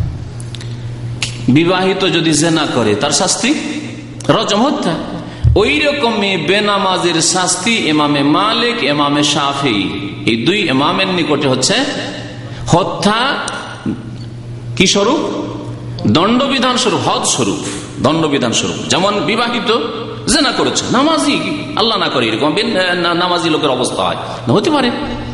বিবাহিত যদি জিনা করে তার শাস্তি রজম, হত্যা। ওই রকমই বেনামাজের শাস্তি ইমামে মালিক, ইমামে শাফি, এই দুই ইমামের নিকটে হচ্ছে হত্যা। কি স্বরূপ? দণ্ডবিধান স্বরূপ, হদ স্বরূপ, দণ্ডবিধান স্বরূপ। যেমন বিবাহিত জিনা করেছে, নামাজি, আল্লাহ না করে এরকম নামাজি লোকের অবস্থা হয়, হতে পারে।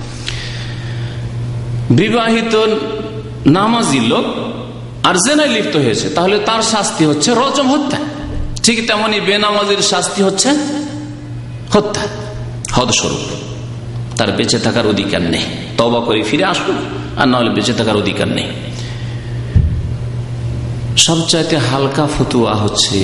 বিবাহিত নামাজি লোক আর জিনায় লিপ্ত হয়েছে, তাহলে তার শাস্তি হচ্ছে রজম, হত্যা। ঠিক তেমনি বেনামাজির শাস্তি হচ্ছে হত্যা, হদ স্বরূপ। তার বেঁচে থাকার অধিকার নেই, তওবা করে ফিরে আসুক, আর না হলে বেঁচে থাকার অধিকার নেই। সবচাইতে হালকা ফতুয়া হচ্ছে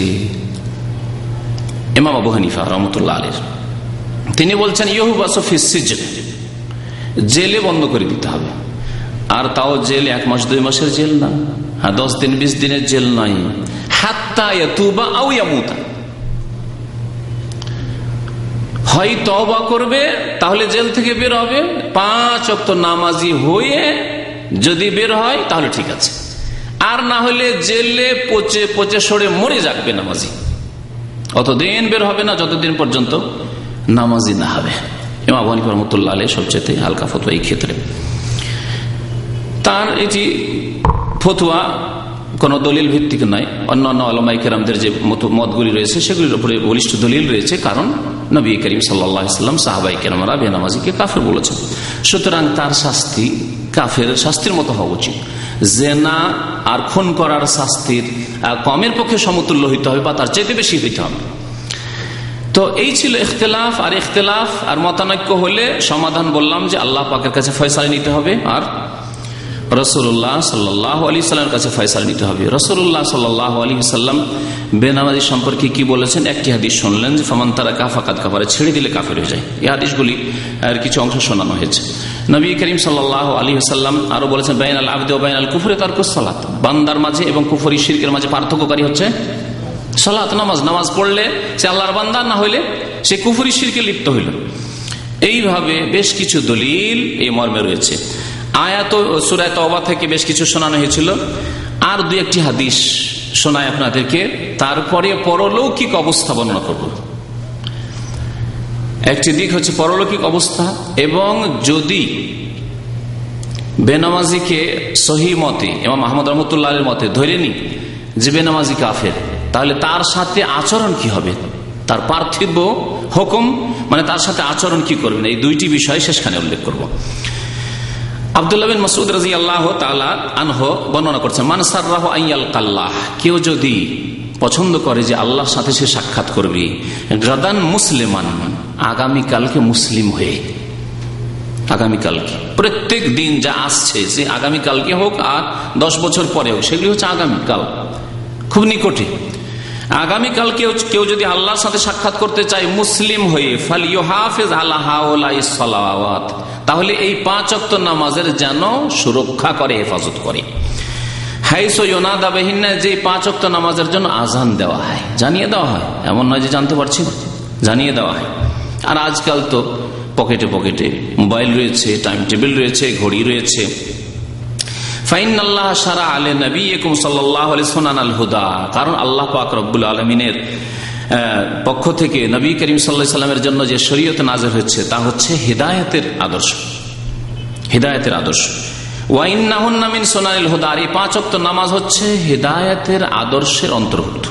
ইমাম আবু হানিফা রাহমাতুল্লাহ আলাইহি। তিনি বলছেন ইউহবাসু ফিস সিজন, জেলে বন্ধ করে দিতে হবে। আর তাও জেল 1 মাস 2 মাসের জেল না, 10 দিন 20 দিনের জেল নয়, হাত্তা ইয়াতুবা আও ইয়ামুতা। হয় তওবা করবে তাহলে জেল থেকে বের হবে, 5 ওয়াক্ত নামাজি হয়ে যদি বের হয় তাহলে ঠিক আছে, আর না হলে জেলে পচে পচে সরে মরে যাক বেনামাজি, অতদিন বের হবে না যতদিন পর্যন্ত নামাজি না হবে। ইমাম আবু হানিফা রাহমাতুল্লাহ আলাইহি সবচেয়ে হালকা ফতোয়া এই ক্ষেত্রে। তার এটি ফতোয়া কোন দলিল ভিত্তিক নয়, অন্যান্য উলামায়ে কেরামদের যে মতগুলি রয়েছে সেগুলির উপরে বলিষ্ঠ দলিল রয়েছে, কারণ নবী করিম সাল্লাল্লাহু আলাইহি ওয়াসাল্লাম সাহাবায়ে কেরামরা বেনামাজিকে কাফের বলেছেন। সুতরাং তার শাস্তি কাফের শাস্তির মতো হওয়া উচিত। জিনা আর খুন করার শাস্তির কমের পক্ষে সমতুল্য হইতে হবে বা তার চেয়ে বেশি হইতে হবে। তো এই ছিল ইখতিলাফ। আর ইখতিলাফ আর মতানৈক্য হলে সমাধান বললাম যে আল্লাহ পাকের কাছে ফয়সালা নিতে হবে, আর রাসূলুল্লাহ সাল্লাল্লাহু আলাইহি সাল্লামের কাছে ফয়সালা নিতে হবে। রাসূলুল্লাহ সাল্লাল্লাহু আলাইহি সাল্লাম বেনামাজি সম্পর্কে কি বলেছেন? একটি হাদিস শুনলেন যে ফামান তারাকা ফাকাদ কাফারা, ছেড়ে দিলে কাফের হয়ে যায়। এই হাদিসগুলি আর কিছু অংশ শোনানো হয়েছে। নবী করিম সাল্লাল্লাহু আলাইহি সাল্লাম আরো বলেছেন বাইনাল আবদি ওয়া বাইনাল কুফরি তারকুস সালাত, বান্দার মাঝে এবং কুফরি শিরকের মাঝে পার্থক্যকারী হচ্ছে সালাত, নামাজ। নামাজ পড়লে সে আল্লাহর বান্দা, না হইলে সে কুফরি শিরকে লিপ্ত হইল। এইভাবে বেশ কিছু দলিল এই মর্মে রয়েছে। আয়াত সূরা তাওবা থেকে বেশ কিছু শোনানো হয়েছিল, আর 2-1টি হাদিস শোনাই আপনাদেরকে, তারপরে পরলৌকিক অবস্থা বর্ণনা করব। একটি দিক হচ্ছে পরলৌকিক অবস্থা, এবং যদি বেনামাজিকে সহি মতে ইমাম আহমদ রহমতুল্লাহ এর মতে ধরে নি যে বেনামাজি কাফের, তাহলে তার সাথে আচরণ কি হবে, তার পার্থিব হুকুম মানে তার সাথে আচরণ কি করবেন, এই দুইটি বিষয় শেষখানে উল্লেখ করব। আব্দুল্লাহ বিন মাসউদ রাদিয়াল্লাহু তাআলা আনহু বর্ণনা করছেন, মান সাররাহু আইয়াল কাল্লাহ, কেউ যদি পছন্দ করে যে আল্লাহর সাথে সে সাক্ষাৎ করবে, গাদান মুসলিমান, আগামীকালকে মুসলিম হয়ে, আগামীকালকে প্রত্যেক দিন যা আসছে সে আগামীকালকে হোক আর 10 বছর পরে হোক, সেগুলি হচ্ছে আগামীকাল, খুব নিকটে। আগামীকালকে কেউ যদি আল্লাহর সাথে সাক্ষাৎ করতে চায় মুসলিম হয়ে, ফালিয়ুহাফিজ আলা হাউলাইস সালাওয়াত, তাহলে এই 5 ওয়াক্ত নামাজের যেন সুরক্ষা করে, হেফাজত করে। হাইসু ইউনাদা বিহিন্না, যে 5 ওয়াক্ত নামাজের জন্য আজান দেওয়া হয়, জানিয়ে দেওয়া হয়, এমন নয় যে জানতে পারছি, জানিয়ে দেওয়া হয়। আর আজকাল তো পকেটে পকেটে মোবাইল রয়েছে, টাইম টেবিল রয়েছে, ঘড়ি রয়েছে। ফাইনাল্লাহ শারা আলে নবিয়িকুম সাল্লাল্লাহু আলাইহি সুনানাল হুদা, কারণ আল্লাহ পাক রব্বুল আলামিনের পক্ষ থেকে নবী করিম সাল্লাল্লাহু আলাইহি সাল্লামের জন্য যে শরীয়ত নাযিল হচ্ছে তা হচ্ছে হিদায়াতের আদর্শ, হিদায়াতের আদর্শ। ওয়া ইন্নাহুন্না মিন সুনানিল হুদা, আর এই 5 ওয়াক্ত নামাজ হচ্ছে হিদায়াতের আদর্শের অন্তর্ভুক্ত।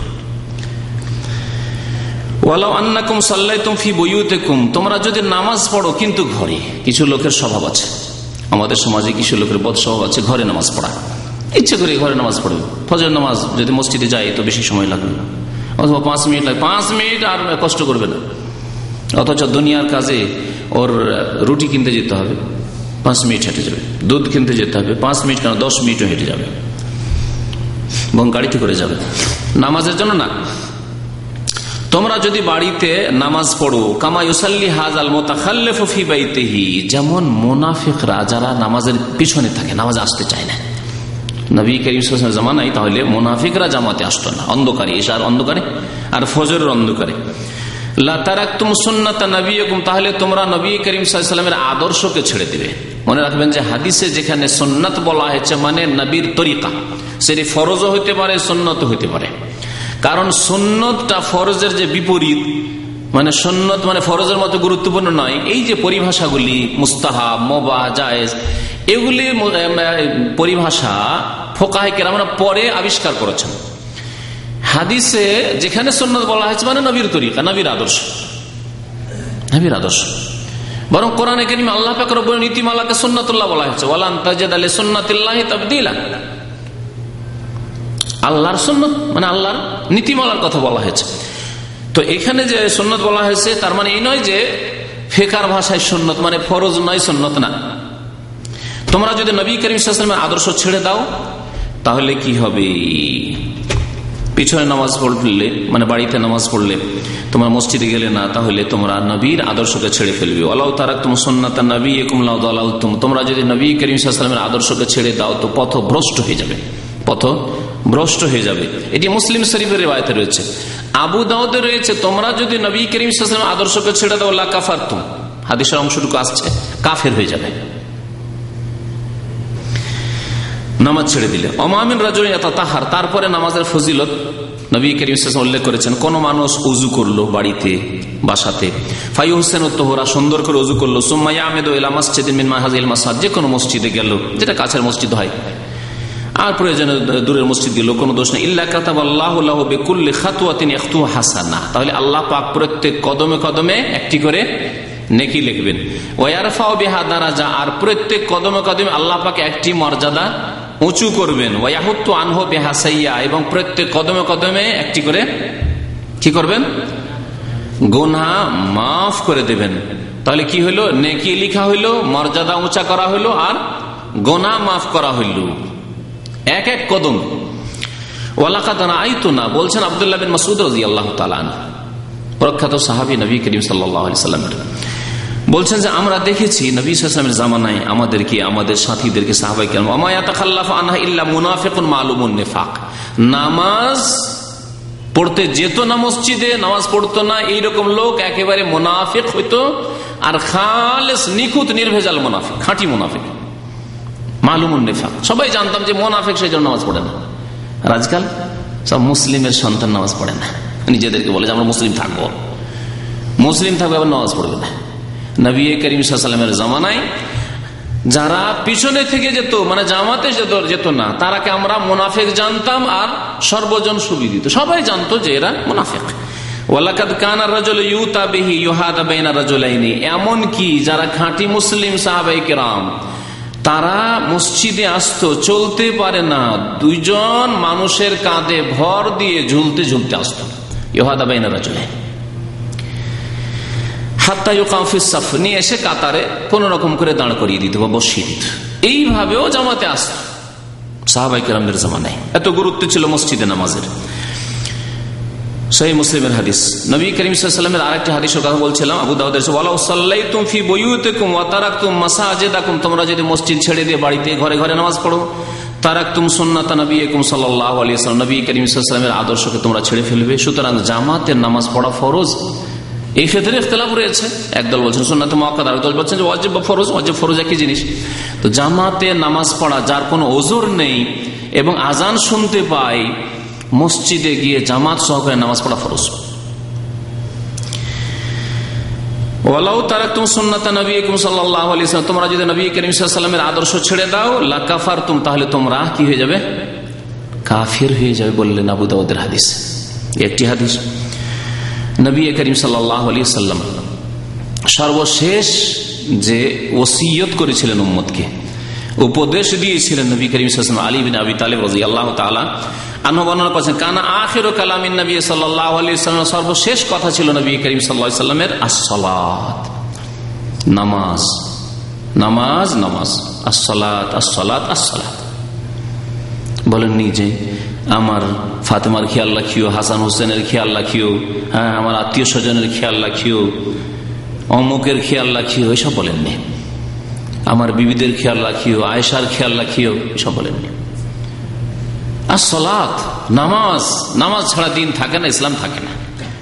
ওয়ালাউ আন্নাকুম সাল্লাইতুম ফি বুয়ুতিকুম, তোমরা যদি নামাজ পড়ো কিন্তু ঘরে, কিছু লোকের স্বভাব আছে, আমাদের সমাজে কিছু লোকের বদ স্বভাব আছে, ঘরে নামাজ পড়া, ইচ্ছে করে ঘরে নামাজ পড়বে। ফজর নামাজ যদি মসজিদে যায় তো বেশি সময় লাগবে, অথবা 5 মিনিট লাগবে, 5 মিনিট আর কষ্ট করবে না। অথচ দুনিয়ার কাজে ওর রুটি কিনতে যেতে হবে, 5 মিনিট হেঁটে যাবে, দুধ কিনতে যেতে হবে 5 মিনিট, কেন 10 মিনিটও হেঁটে যাবে, এবং গাড়িতে করে যাবে, নামাজের জন্য না। তোমরা যদি বাড়িতে নামাজ পড়ো, কামা ইউসাল্লি হাযাল মুতাখাল্লিফু ফি বাইতিহি, যেমন মুনাফিকরা যারা নামাজের পিছনে থাকে, নামাজ আসতে চায় না, নবী করিম সাল্লাল্লাহু আলাইহি ওয়াসাল্লামের জামানায় তাহলে মুনাফিকরা জামাতে আসতো না, অন্ধকারে, ইশার অন্ধকারে আর ফজরের অন্ধকারে। লা তারাকতুম সুন্নাতা নবিয়্যিকুম, তাহলে তোমরা নবী করিম সাল্লাল্লাহু আলাইহি ওয়াসাল্লামের আদর্শকে ছেড়ে দিবে। মনে রাখবেন যে হাদিসে যেখানে সুন্নাত বলা হয়েছে মানে নবীর তরিকা, সেটি ফরজও হইতে পারে, সুন্নতও হইতে পারে। কারণ সুন্নতটা ফরজের যে বিপরীত, মানে সুন্নত মানে ফরজের মতো গুরুত্বপূর্ণ নয়। এই যে পরিভাষাগুলি মুস্তাহাব, মুবাহ, জায়েজ, এগুলি পরিভাষা ফুকাহে কেরামরা পরে আবিষ্কার করেছেন। হাদিসে যেখানে সুন্নত বলা হয়েছে মানে নবীর তরিকা, নবীর আদর্শ, নবীর আদর্শ। বরং কোরআনে কারীমে আল্লাহ পাক রব্বুল নীতিমালাকে সুন্নাতুল্লাহ বলা হয়েছে, ওয়ালান তাজিদা লিসুন্নাতিল্লাহি তাবদীলা, আল্লাহর সুন্নত মানে আল্লাহর নীতিমালার কথা বলা হয়েছে। তো এখানে যে সুন্নত বলা হয়েছে তার মানে এই নয় যে ফিকহের ভাষায় সুন্নত মানে ফরজ নয়, সুন্নত না। তোমরা যদি নবী করিম সাল্লাল্লাহু আলাইহি ওয়াসাল্লামের আদর্শ ছেড়ে দাও তাহলে কি হবে? পিছনে নামাজ পড়লে মানে বাড়িতে নামাজ পড়লে, তোমরা মসজিদে গেলে না, তাহলে তোমরা নবীর আদর্শকে ছেড়ে ফেলবে। ওয়ালাউ তারাকতুম সুন্নাতা নাবিয়্যিকুম লাদালালতুম, তোমরা যদি নবী করিম সাল্লাল্লাহু আলাইহি ওয়াসাল্লামের আদর্শকে ছেড়ে দাও তো পথভ্রষ্ট হয়ে যাবে, পথভ্রষ্ট হয়ে যাবে। এটি মুসলিম শরীফের রিওয়ায়াতে রয়েছে, আবু দাউদে রয়েছে, তোমরা যদি নবী করিম সাল্লাল্লাহু আলাইহি ওয়াসাল্লামের আদর্শকে ছেড়ে দাও লা কাফারতুম, হাদিসের অংশটুকু আসছে কাফের হয়ে যাবে নামাজ ছেড়ে দিলে। অমামিন রাজুলিন ইয়াতাতাহার, তারপরে নামাজের ফজিলত নবী করিম সাল্লাল্লাহু আলাইহি ওয়াসাল্লাম উল্লেখ করেছেন। কোন মানুষ ওযু করলো বাড়িতে বাসাতে, ফায়ুহসিনুত তাহুরা, সুন্দর করে ওযু করলো, সুম্মা ইয়ামিদু ইলা মাসজিদিন মিন মাহাজিল মাসাদ, যে কোনো মসজিদে গেল, যেটা কাছের মসজিদ হয়, আর প্রয়োজনে দূরের মসজিদ গেল, কোনো দোষ নেই। ইল্লা কাতাবাল্লাহু লাহু বিকুল্লি খাতওয়াতিন ইয়াখতু হাসানাহ, তাহলে আল্লাহ পাক প্রত্যেক কদমে কদমে একটি করে নেকি লিখবেন। ওয়া ইয়ারফাউ বিহা দারাজা, আর প্রত্যেক কদমে কদমে আল্লাহ পাক একটি মর্যাদা উঁচু করবেন। ওয়া ইয়াহুত্তু আনহু বিহা সাইয়্যা, এবং প্রত্যেক কদমে কদমে একটি করে কি করবেন? গুনাহ মাফ করে দেবেন। তাহলে কি হইল? নেকি লিখা হইল, মর্যাদা উঁচা করা হইল, আর গুনাহ মাফ করা হইল এক এক কদম। ওয়ালাকাদ রাআইতুনা, বলছেন আব্দুল্লাহ বিন মাসউদ রাদিয়াল্লাহু তাআলা আনহু, প্রখ্যাত সাহাবী নবী করিম সাল্লাল্লাহু আলাইহি সাল্লামের, বলছেন যে আমরা দেখেছি নবী সাল্লাল্লাহু আলাইহি ওয়াসাল্লামের জামানায় আমাদেরকে, আমাদের সাথীদেরকে, সাহাবায়ে কেরাম, ওয়া মা ইয়াতাখাল্লাফু আনহা ইল্লা মুনাফিকুন মালুমুন নিফাক, নামাজ পড়তে যেত না মসজিদে, নামাজ পড়তো না, এইরকম লোক একেবারে মুনাফিক হইতো, আর খালেস নিখুঁত নির্ভেজাল মুনাফিক, খাঁটি মুনাফিক, মালুমুন নিফাক। সবাই জানতাম যে মুনাফিক, সেই জন্য নামাজ পড়ে না। আর আজকাল সব মুসলিমের সন্তান নামাজ পড়ে না, নিজেদেরকে বলে যে আমরা মুসলিম থাকবো আবার নামাজ পড়বে না। নবী করিম সাল্লাল্লাহু আলাইহি ওয়াসাল্লামের জামানায় যারা পিছনে থেকে যেত, মানে জামাতে যেত না, তারাকে আমরা মুনাফিক জানতাম, আর সর্বজন সুবিদিত, সবাই জানতো যে এরা মুনাফিক। ওয়ালাকাদ কানা রাজুলু ইউতা বিহি ইউহাদা বাইনা রাজুলাইনি, এমন কি যারা খাঁটি মুসলিম সাহাবায়ে কেরাম তারা মসজিদে আসতো, চলতে পারে না, দুইজন মানুষের কাঁধে ভর দিয়ে ঝুলতে ঝুলতে আসতো। ইউহাদা বাইনা রাজুলাইনি হাত্তা ইউকাম ফিস সাফ, নিয়ে এসে কাতারে কোন রকম করে দাঁড় করিয়ে দিত বা বসিয়ে দিত। এইভাবেও জামাতে আসত সাহাবায়ে কেরামদের জামানায়। এত গুরুত্ব ছিল মসজিদে নামাজের। সহিহ মুসলিমের হাদিস, নবী করিম সাল্লাল্লাহু আলাইহি ওয়াসাল্লামের আরেকটি হাদিসের কথা বলছিলাম, আবু দাউদের, ওয়ালাউ সাল্লাইতুম ফি বুয়ুতিকুম ওয়া তারাকতুম মাসাজিদাকুম, তোমরা যদি মসজিদ ছেড়ে দিয়ে বাড়িতে ঘরে ঘরে নামাজ পড়ো, তারাকতুম সুন্নাত নবিয়িকুম সাল্লাল্লাহু আলাইহি ওয়াসাল্লাম, নবী করিম সাল্লাল্লাহু আলাইহি ওয়াসাল্লামের আদর্শকে তোমরা ছেড়ে ফেলবে। সুতরাং জামাতের নামাজ পড়া ফরজ। এই ক্ষেত্রে ইখতিলাফ রয়েছে, একদল বলছেন সুন্নাত মুআক্কাদা, আরেকদল বলছেন যে ওয়াজিব বা ফরজ। ওয়াজিব ফরজ একই জিনিস। তো জামাতে নামাজ পড়া, যার কোনো ওজর নেই এবং আজান শুনতে পায়, মসজিদে গিয়ে জামাত সহকারে নামাজ পড়া ফরজ। ওয়ালাউ তারাকতুম সুন্নাত নবিয়িকুম সাল্লাল্লাহু আলাইহি ওয়াসাল্লাম, তোমরা যদি নবী করিম সাল্লাল্লাহু আলাইহি ওয়াসাল্লামের আদর্শ ছেড়ে দাও, লাকাফারতুম, তাহলে তোমরা কি হয়ে যাবে? কাফির হয়ে যাবে, বললেন আবু দাউদের হাদিস। একটি হাদিস, নবী করিম সাল্লাল্লাহু আলাইহি ওয়াসাল্লাম সর্বশেষ যে ওসিয়ত করেছিলেন উম্মতকে, উপদেশ দিয়েছিলেন নবী করিম সাল্লাল্লাহু আলাইহি ওয়াসাল্লাম, আলী বিন আবি তালিব রাদিয়াল্লাহু তাআলা আনহু বর্ণনা করেছেন, কানা আখিরু কালামিন নবী সাল্লাল্লাহু আলাইহি ওয়াসাল্লাম, সর্বশেষ কথা ছিল নবী করিম সাল্লাল্লাহু আলাইহি ওয়াসাল্লামের as-সালাত, নামাজ, নামাজ, নামাজ, as-সালাত, as-সালাত, as-সালাত। বলেন নিজে, আমার ফাতেমার খেয়াল রাখিও, হাসান হোসেনের খেয়াল রাখিও, হ্যাঁ আমার আত্মীয় স্বজনের খেয়াল রাখিও, অমুকের খেয়াল রাখিও, এসব বলেননি। আমার বিবিদের খেয়াল রাখিও, আয়েশার খেয়াল রাখিও, এসব বলেননি। as-সালাত, নামাজ, নামাজ ছাড়া দিন থাকে না, ইসলাম থাকে না।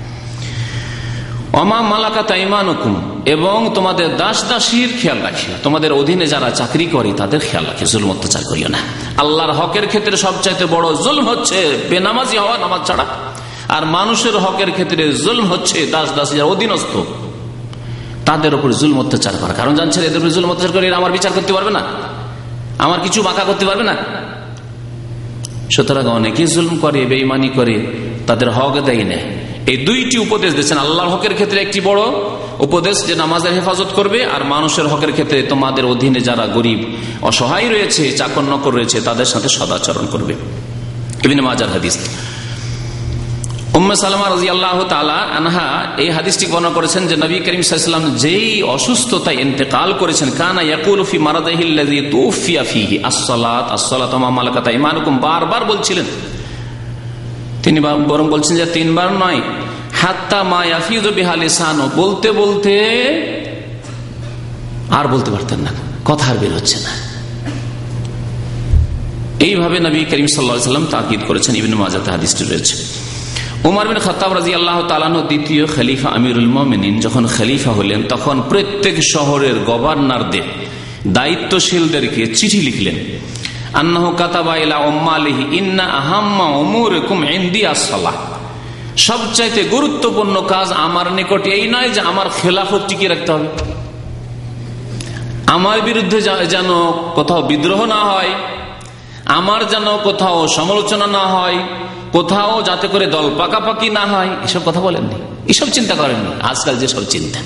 ওমা মালাকাত আইমানুকুম, এবং তোমাদের দাস দাসীর খেয়াল রাখিও, তোমাদের অধীনে যারা চাকরি করে তাদের খেয়াল রাখিও, জুলম অত্যাচার করিও না। আল্লাহর হকের ক্ষেত্রে সবচাইতে বড় জুলম হচ্ছে বেনামাজি হওয়া, নামাজ ছাড়া। আর মানুষের হকের ক্ষেত্রে জুলম হচ্ছে দাস দাসী যারা অধীনস্থ, তাদের উপর জুলম অত্যাচার করা। কারণ জানছেন এদের উপর জুলম অত্যাচার করে এরা আমার বিচার করতে পারবে না, আমার কিছু বাঁকা করতে পারবে না। সুতরাং অনেকে জুলম করে, বেঈমানি করে, তাদের হক দেয় না। এই দুইটি উপদেশ দিয়েছেন। আল্লাহর হকের ক্ষেত্রে একটি বড় উপদেশ যে নামাজের হেফাজত করবে, আর মানুষের হকের ক্ষেত্রে তোমাদের অধীনে যারা গরিব অসহায় রয়েছে, চাকর নকর রয়েছে, তাদের সাথে সদাচরণ করবে। ইবনে মাজার হাদিস, উম্মে সালামা রাদিয়াল্লাহু তাআলা আনহা এই হাদিসটি বর্ণনা করেছেন যে নবী করিম সাল্লাল্লাহু আলাইহি ওয়াসাল্লাম যেই অসুস্থতায় ইন্তেকাল করেছেন, কানা ইয়াকুলু ফি মারাদিহিল্লাযী তুফিয়া ফীহি as-সালাত, as-সালাত ওয়া মা মালাকাত আইমানুকুম, বারবার বলছিলেন। তিনি বরং বলছেন যে তিনবার নয়, হাত্তা মা ইয়াফিযু বিহা লিসানু, বলতে বলতে আর বলতে পারতেন না, কথা আর বের হচ্ছে না। এইভাবে নবী করিম সাল্লাল্লাহু আলাইহি ওয়াসাল্লাম তাকিদ করেছেন। ইবনে মাজাহ হাদিসটি রয়েছে। উমর বিন খাত্তাব রাদিয়াল্লাহু তাআলা আনহু দ্বিতীয় খলিফা আমিরুল মুমিনিন যখন খলিফা হলেন, তখন প্রত্যেক শহরের গভর্নরদের, দায়িত্বশীলদেরকে চিঠি লিখলেন। আন্নাহু কাতাবা ইলা উম্মালিহি ইন্না আহাম্মা উমুরিকুম ইনদি আস-সালাহ, সবচাইতে গুরুত্বপূর্ণ কাজ আমার নিকট এই নয় যে আমার খেলাফত টিকিয়ে রাখতে হবে, আমার বিরুদ্ধে যেন কোথাও বিদ্রোহ না হয়, আমার যেন কোথাও সমালোচনা না হয়, কোথাও যাতে করে দল পাকাপাকি না হয়, এসব কথা বলেননি, এসব চিন্তা করেননি আজকাল যেসব চিন্তা।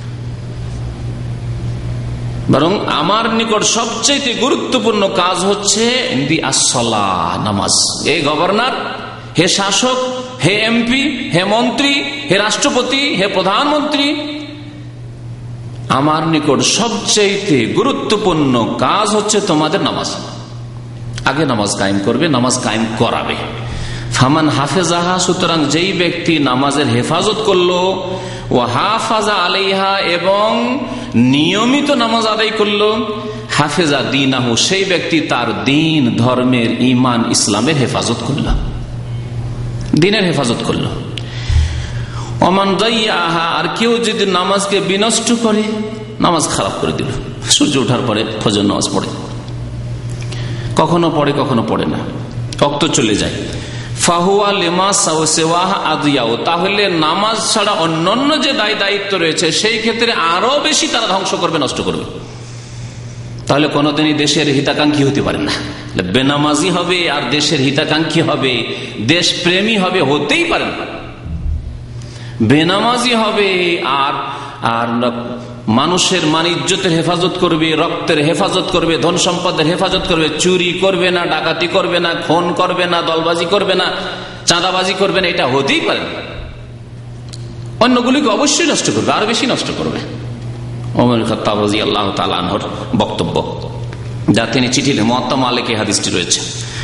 বরং আমার নিকট সবচেয়ে গুরুত্বপূর্ণ কাজ হচ্ছে as-সালাহ, নামাজ। হে গভর্নর, হে শাসক, হে এমপি, হে মন্ত্রী, হে রাষ্ট্রপতি, হে প্রধানমন্ত্রী, আমার নিকট সবচেয়ে গুরুত্বপূর্ণ কাজ হচ্ছে তোমাদের নামাজ। আগে নামাজ কায়েম করবে, নামাজ কায়েম করাবে। ফামান হাফেজাহা, সুতরাং যেই ব্যক্তি নামাজের হেফাজত করলো, ও হাফাজা আলাইহা, এবং নিয়মিত নামাজ আদায় করলো, হাফেজা দীনাহু, সেই ব্যক্তি তার দিন, ধর্মের, ঈমান, ইসলামের হেফাজত করলো, দিনের হেফাজত করলো। ওমান দাইয়াহা, আর কেউ যদি নামাজকে বিনষ্ট করে, নামাজ খারাপ করে দিল, সূর্য ওঠার পরে ফজর নামাজ পড়ে, কখনো পড়ে কখনো পড়ে না, ওয়াক্ত চলে যায়, ফাহুয়া লিমা সাওয়াহ আদিয়াও, তাহলে নামাজ ছাড়া অন্যান্য যে দায়িত্ব রয়েছে সেই ক্ষেত্রে আরো বেশি তারা ধ্বংস করবে, নষ্ট করবে। তাহলে কোনদিনই দেশের হিতাকাঙ্ক্ষী হতে পারে না। বেনামাজি হবে আর দেশের হিতাকাঙ্ক্ষী হবে, দেশ প্রেমী হবে, হতেই পারে না। বেনামাজি হবে আর মানুষের মান ইজ্জতের হেফাজত করবে, রক্তের হেফাজত করবে, ধন সম্পদের হেফাজত করবে, চুরি করবে না, ডাকাতি করবে না, খুন করবে না, দলবাজি করবে না, চাঁদাবাজি করবে না, এটা হতেই পারে না। অন্যগুলিকে অবশ্যই নষ্ট করবে, আরো বেশি নষ্ট করবে। ওমর খাত্তাব রাদিয়াল্লাহু তাআলা আনহুর বক্তব্য, যা তিনি চিঠিতে মুয়াত্তা মালিকে হাদিসটি রয়েছে।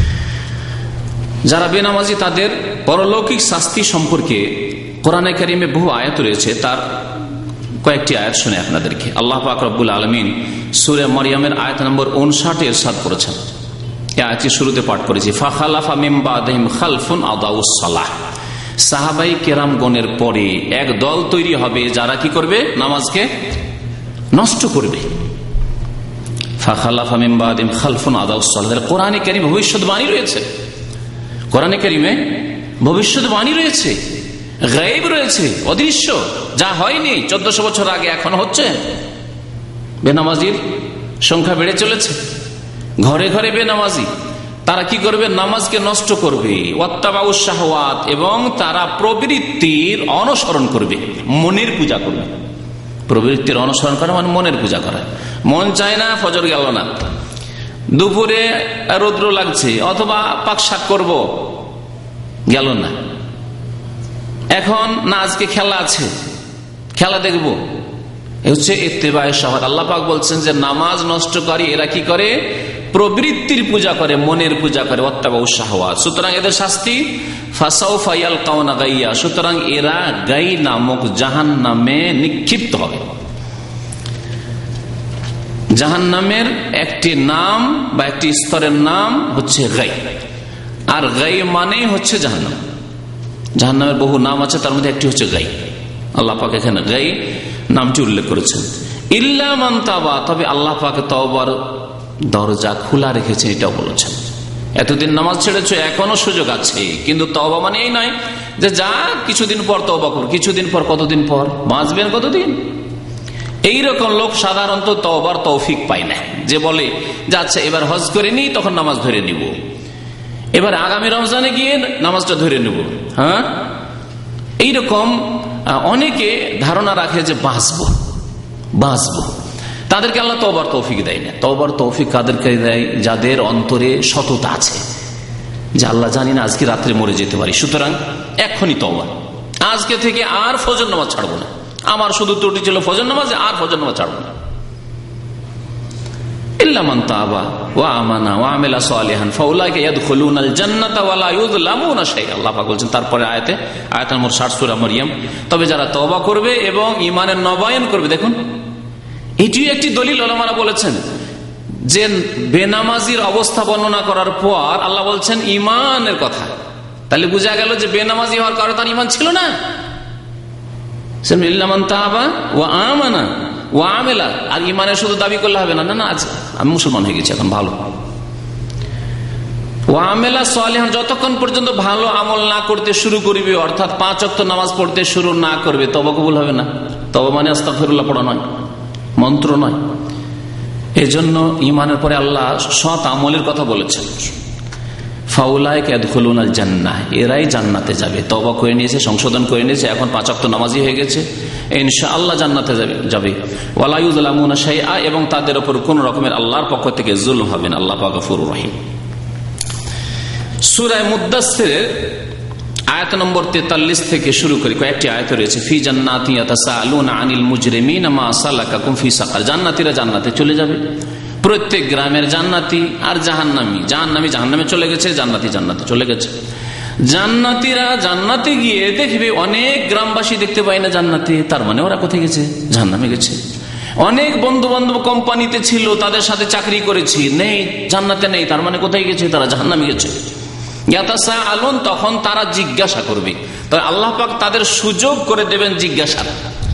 যারা বেনামাজি তাদের পরলৌকিক শাস্তি সম্পর্কে কোরআনে কারিমে বহু আয়াত রয়েছে। তার কয়েকটি আয়াত শুনে আপনাদেরকে আল্লাহ পাক রব্বুল আলামিন সূরা মারইয়ামের আয়াত নম্বর 59 ইরশাদ করেছেন। এই আয়াতটি শুরুতে পাঠ করেছি, ফাখালাফা মিন বাদিহিম খালফুন আদাউস সালাহ। সাহাবাই কেরামগণের পরে এক দল তৈরি হবে যারা কি করবে? নামাজকে নষ্ট করবে। ফাখালাফা মিন বাদিহিম খালফুন আদাউস সালাহ। কোরআনে কারিমে ভবিষ্যৎবাণী রয়েছে, কোরআনে কারিমে ভবিষ্যৎবাণী রয়েছে, গায়েব রয়েছে, অদৃশ্য, যা হয়নি 1400 বছর আগে এখন হচ্ছে। বেনামাজির সংখ্যা বেড়ে চলেছে, ঘরে ঘরে বেনামাজি। তারা কি করবে? নামাজকে নষ্ট করবে। ওয়াত্তাবাউস শাহওয়াত, এবং তারা প্রবৃত্তির অনুসরণ করবে, মনের পূজা করবে। প্রবৃত্তির অনুসরণ করা মানে মনের পূজা করা। মন চায় না, ফজর গেল না, দুপুরে রৌদ্র লাগছে, অথবা পাকশাক করব, গেল না। এখন না আজকে খেলা আছে, খেলা দেখব, হচ্ছে ইত্তেবায়ে শাহওয়াত। আল্লাহ পাক বলছেন যে নামাজ নষ্টকারী এরা কি করে? প্রবৃত্তির পূজা করে, মনের পূজা করে, ওয়াত্তাবাউস শাহওয়াত। সুতরাং এদের শাস্তি ফাসাউফা ইয়ালকাউনা গাইয়া, সুতরাং এরা গাই নামক জাহান্নামে নিক্ষিপ্ত হবে। জাহান্নামের একটি নাম বা একটি স্তরের নাম হচ্ছে গাই, আর গাই মানে হচ্ছে জাহান্নাম। জাহান্নামের বহু নাম আছে, তার মধ্যে একটি হচ্ছে গাই। আল্লাহ পাক এখানে গাই নামটি উল্লেখ করেছেন। ইল্লা মান তাবা, তবে আল্লাহ পাক তওবার দরজা খোলা রেখেছেন, এটাও বলেছেন। এতদিন নামাজ ছেড়েছো, এখনো সুযোগ আছে, কিন্তু তওবা মানে এই নয় যে যা কিছুদিন পর তওবা করো, কিছুদিন পর, কতদিন পর বাঁচবেন, কতদিন। এইরকম লোক সাধারণত তওবার তৌফিক পায় না, যে বলে যে আচ্ছা এবার হজ করে নি, তখন নামাজ ধরে নিব, এবার আগামী রমজানে গিয়ে নামাজটা ধরে নেব। হ্যাঁ, এইরকম অনেকে ধারণা রাখে যে বাঁচবো, তাদেরকে আল্লাহ তওবার তৌফিক দেয় না। তওবার তৌফিক কাদেরকে দেয়? যাদের অন্তরে সততা আছে, যে আল্লাহ জানি না আজকে রাত্রে মরে যেতে পারি, সুতরাং এখনই তওবা, আজকে থেকে আর ফজর নামাজ ছাড়বো না, আমার শুধু ত্রুটি ছিল ফজর নামাজে, আর ফজর নামাজ ছাড়বো না। ইল্লা মান তাবা ওয়া আমানা ওয়া আমিলা সালিহান ফাউলাইকা ইয়াদখুলুনাল জান্নাতা ওয়া লা ইউযলামুনা শাইআ। আল্লাহ পাক বলেন তারপরে আয়াতে, আয়াত নম্বর 60 সূরা মারইয়াম, তবে যারা তওবা করবে এবং ঈমানের নবায়ন করবে। দেখুন, এটিও একটি দলিল উলামারা বলেছেন যে বেনামাজির অবস্থা বর্ণনা করার পর আল্লাহ বলছেন ঈমানের কথা। তাহলে বোঝা গেল যে বেনামাজি হওয়ার কারণে তার ঈমান ছিল না। ইল্লা মান তাবা ওয়া আমানা ওয়া আমিলা, আর ঈমানের শুধু দাবি করলে হবে না, না আজ আমি মুসলমান হয়ে গেছি, এখন ভালো। ওয়া আমিলা সালিহান, যতক্ষণ পর্যন্ত ভালো আমল না করতে শুরু করবে, অর্থাৎ 5 ওয়াক্ত নামাজ পড়তে শুরু না করবে, তওবা কবুল হবে না। তওবা মানে আস্তাগফিরুল্লাহ পড়া নয়, মন্ত্র নয়। এজন্য ঈমানের পরে আল্লাহ সৎ আমলের কথা বলেছেন। ফাউলাইকা ইয়াদখুলুনাল জান্নাহ, এরাই জান্নাতে যাবে। তওবা করে নিয়েছে, সংশোধন করে নিয়েছে, এখন 5 ওয়াক্ত নামাজি হয়ে গেছে, ইনশাআল্লাহ জান্নাতে যাবে। ওয়ালা ইউযলামুনা শাইআ, এবং তাদের উপর কোন রকমের আল্লাহর পক্ষ থেকে জুলম হবে না। আল্লাহ পাক গফুরুর রহিম। সূরা মুদ্দাসসিরের আয়াত নম্বর 43 থেকে শুরু করে কয়েকটি আয়াত রয়েছে। ফি জান্নাতি ইয়াতাসাআলুনা আনিল মুজরিমিনা মা সালাকাকুম ফি সাকার। জান্নাতীরা জান্নাতে চলে যাবে, প্রত্যেক গ্রামের জান্নাতি আর জাহান্নামী জাহান্নামে চলে গেছে, জান্নাতি জান্নাতে চলে গেছে। জান্নাতীরা জান্নাতে গিয়ে দেখবে অনেক গ্রামবাসী দেখতে পায় না জান্নাতে, তার মানে ওরা কোথায় গেছে? জাহান্নামে গেছে। অনেক বন্ধু বান্ধব কোম্পানিতে ছিল, তাদের সাথে চাকরি করেছি, নেই, জান্নাতে নেই, তার মানে কোথায় গেছে? তারা জাহান্নামে গেছে। ইয়াতাসাআলুন, তখন তারা জিজ্ঞাসা করবে। তবে আল্লাহ পাক তাদের সুযোগ করে দেবেন জিজ্ঞাসা।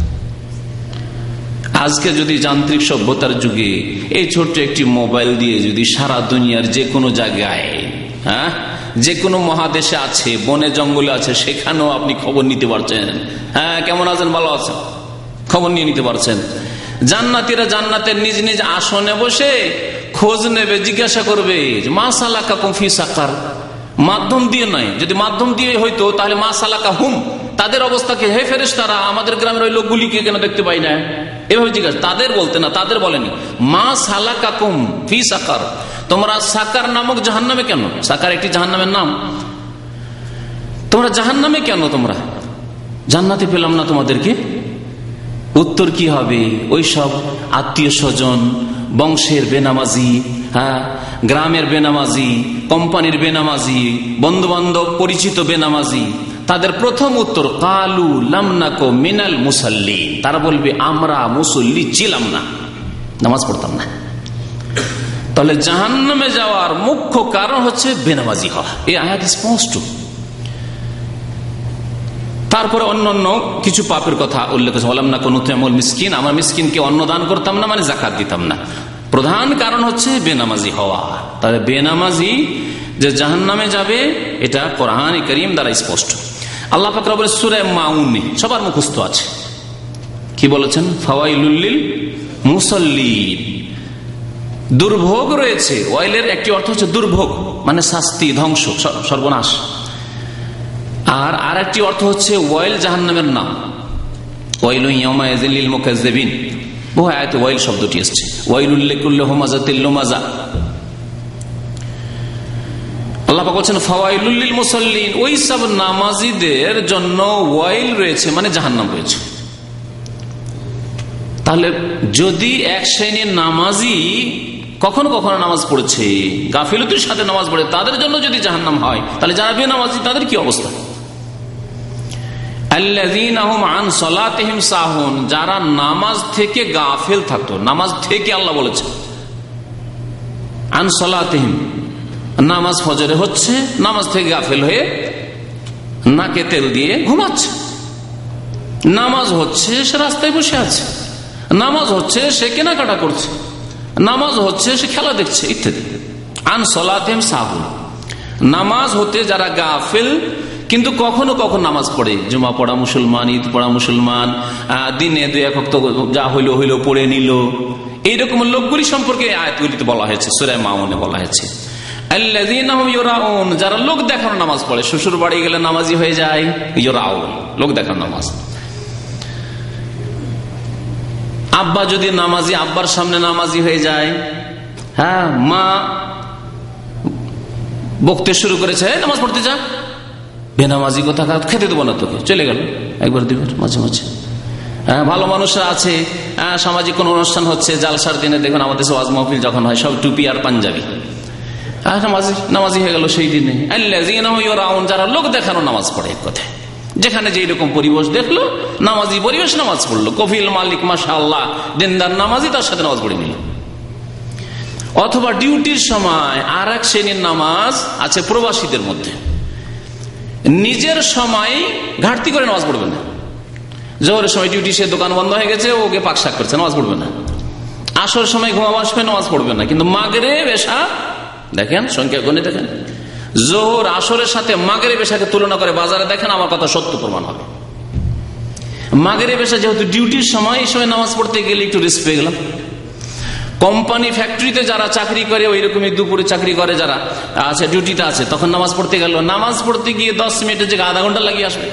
আজকে যদি যান্ত্রিক সভ্যতার যুগে এই ছোট্ট একটি মোবাইল দিয়ে যদি সারা দুনিয়ার যে কোনো জায়গায় যে কোনো মহাদেশে আছে, বনে জঙ্গলে আছে, সেখানেও আপনি খবর নিতে পারছেন। হ্যাঁ, কেমন আছেন, ভালো আছেন, খবর নিয়ে নিতে পারছেন। জান্নাতীরা জান্নাতের নিজ নিজ আসনে বসে খোঁজ নেবে, জিজ্ঞাসা করবে মা সালাকাকুম ফি সাকার। মাধ্যম দিয়ে নয়, যদি মাধ্যম দিয়ে হইতো তাহলে মা সালাকা হুম, তাদের অবস্থাকে, হে ফেরেশতারা আমাদের গ্রামের ওই লোকগুলিকে কেন দেখতে পাই না, এভাবে জিজ্ঞাসা। তাদের বলতে না, তাদের বলেনি, মা সালাকাকুম ফি সাকার, তোমরা সাকার নামক জাহান্নামে কেন? সাকার একটি জাহান্নামের নাম। তোমরা জাহান্নামে কেন? তোমরা জান্নাতে পেলাম না তোমাদেরকে। উত্তর কি হবে? ওই সব আত্মীয় স্বজন, বংশের বেনামাজি, হ্যাঁ, গ্রামের বেনামাজি, কোম্পানির বেনামাজি, বন্ধু বান্ধব পরিচিত বেনামাজি, তাদের প্রথম উত্তর কালু লাম নাকু মিনাল মুসাল্লিন। তারা বলবে আমরা মুসল্লি ছিলাম না, নামাজ পড়তাম না। তাহলে জাহান্নামে যাওয়ার মুখ্য কারণ হচ্ছে বেনামাজি হওয়া। এই আয়াত স্পষ্ট। তারপরে অন্যান্য কিছু পাপের কথা উল্লেখ করেছে, ওয়ালাম নাকু নুতইমুল মিসকিন, আমরা মিসকিনকে অন্ন দান করতাম না, মানে যাকাত দিতাম না। প্রধান কারণ হচ্ছে বেনামাজি হওয়া। তাহলে বেনামাজি যে জাহান্নামে যাবে, এটা কোরআনে কারীম দ্বারা স্পষ্ট। আল্লাহ পাক রব্বুল সূরা মাউনে সবার মুখস্থ আছে, কি বলেছেন? ফাওয়াইলুল লিল মুসাল্লিন, দুর্ভোগ রয়েছে। ওয়াইলের একটি অর্থ হচ্ছে দুর্ভোগ, মানে শাস্তি, ধ্বংস, সর্বনাশ। আর আরেকটি অর্থ হচ্ছে ওয়াইল জাহান্নামের নাম, ওয়াইলুন ইয়াউমাইযিল লিল মুকাজ্জিবিন। বহু আয়াতে ওয়াইল শব্দটি এসেছে, ওয়াইলুল লিকুল্লি হুমাযাতিল লুমাযা। আল্লাহ পাক বলেন ফাওয়াইলুল লিল মুসাল্লিন, ওই সব নামাজীদের জন্য ওয়াইল রয়েছে, মানে জাহান্নাম রয়েছে। তাহলে যদি এক শ্রেণীর নামাজি কখনো কখনো নামাজ পড়েছে, গাফিলতির সাথে নামাজ পড়ে, তাদের জন্য যদি জাহান্নাম হয়, তাহলে যারা বেনামাজি তাদের কি অবস্থা? আল্লাযীনা হুম আন সালাতিহিম সাহুন, যারা নামাজ থেকে গাফিল থাকতো। নামাজ থেকে আল্লাহ বলেছে, আন সালাতিহিম, নামাজ ফজরে হচ্ছে, নামাজ থেকে গাফিল হয়ে নাকে তেল দিয়ে ঘুমাচ্ছে। নামাজ হচ্ছে, সে রাস্তায় বসে আছে। নামাজ হচ্ছে, সে কেনাকাটা করছে। নামাজ হচ্ছে, সে খেলা দেখছে, ইত্যাদি। আন সালাতিহিম সাহুন, নামাজ হতে যারা গাফিল, কিন্তু কখনো কখনো নামাজ পড়ে, জুমা পড়া মুসলমান, ঈদ পড়া মুসলমান, দিনে দুই এক ওয়াক্ত যা হইলো হইলো পড়ে নিল, এইরকম লোকগুলি সম্পর্কে আয়াতগুলিতে বলা হয়েছে, সূরা মাউনে বলা হয়েছে। আল্লাযীনা হুম ইউরাউন, যারা লোক দেখানো নামাজ পড়ে, শ্বশুর বাড়ি গেলে নামাজি হয়ে যায়, ইউরাউন, লোক দেখানো নামাজ। আব্বা যদি নামাজি, আব্বার সামনে নামাজি হয়ে যায়। হ্যাঁ, মা বকতে শুরু করেছে, নামাজ পড়তে যা, বেনামাজি কথা, খেতে দেবো না তোকে, চলে গেল, একবার দিবে মাঝে মাঝে। হ্যাঁ, ভালো মানুষরা আছে, সামাজিক কোন অনুষ্ঠান হচ্ছে, জালসার দিনে দেখুন আমাদের ওয়াজ মাহফিল যখন হয়, সব টুপি আর পাঞ্জাবি, নামাজি হয়ে গেল সেই দিনে। আল্লাযীনা হুম ইউরাউন, যারা লোক দেখানো নামাজ পড়ে। এক কথায় যেখানে যে রকম পরিবেশ দেখলো, নামাজি পরিবেশ, নামাজ পড়লো। কফিল মালিক মাশাআল্লাহ দিনদার নামাজি, তার সাথে নামাজ পড়ে নিল। অথবা ডিউটির সময় আর এক শ্রেণীর নামাজ আছে প্রবাসীদের মধ্যে, নিজের সময় ঘাটতি করে নামাজ পড়বে না। জোহরের সময় ডিউটি, সে দোকান বন্ধ হয়ে গেছে, ওকে পাকশাক করছে, নামাজ পড়বে না। আসর সময় ঘুমাবার সময় নামাজ পড়বে না। কিন্তু মাগরিব এশা দেখেন, সংখ্যা গণে দেখেন, জোহর আসরের সাথে মাগরিব এশাকে তুলনা করে বাজারে দেখেন, আমার কথা সত্য প্রমাণ হবে। মাগরিব এশা যেহেতু ডিউটির সময়, এই সময় নামাজ পড়তে গেলে একটু রিস্ক পেয়ে গেলাম। কোম্পানি ফ্যাক্টরিতে যারা চাকরি করে, ওই রকমই দুপুরে চাকরি করে যারা আছে, ডিউটিতে আছে, তখন নামাজ পড়তে গেল, নামাজ পড়তে গিয়ে 10 মিনিটের জায়গায় আধা ঘন্টা লাগিয়ে আসবে।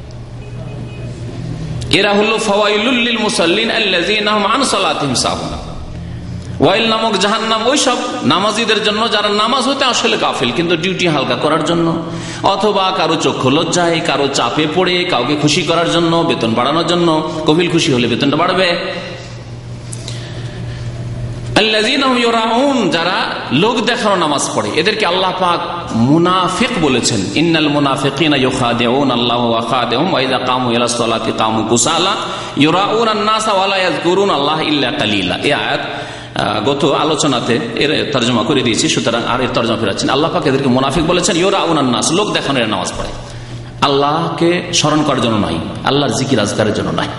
এরা হলো ফাওয়াইলুল লিল মুসাল্লিন আল্লাযীনা হুম আন সালাতিহিম সাহুন। ওয়াইল নামক জাহান্নাম ওই সব নামাজীদের জন্য যারা নামাজ হতে আসলে গাফিল, কিন্তু ডিউটি হালকা করার জন্য, অথবা কারো চক্ষু লজ্জায়, কারো চাপে পড়ে, কাউকে খুশি করার জন্য, বেতন বাড়ানোর জন্য, কফিল খুশি হলে বেতনটা বাড়বে। আল্লাযীনা হুম ইউরাউন, যারা লোক দেখানো নামাজ পড়ে, এদেরকে আল্লাহ পাক মুনাফিক বলেছেন। ইন্নাল মুনাফিকিনা ইউখাদিউনাল্লাহা ওয়া খাদিউহুম ওয়া ইযা কামু ইলাস সালাতি কামু কুসালা ইউরাউনান নাসা ওয়া লা ইয়াযকুরুনাল্লাহা ইল্লা কালিলা। এই আয়াত গত আলোচনাতে এর তরজমা করে দিয়েছি, সুতরাং আর এর তরজমা ফেরাচ্ছেন। আল্লাহ পাক এদেরকে মুনাফিক বলেছেন, ইউরাউনান নাস, লোক দেখানো এরা নামাজ পড়ে, আল্লাহকে স্মরণ করার জন্য নয়, আল্লাহর জিকির আজকারের জন্য নয়।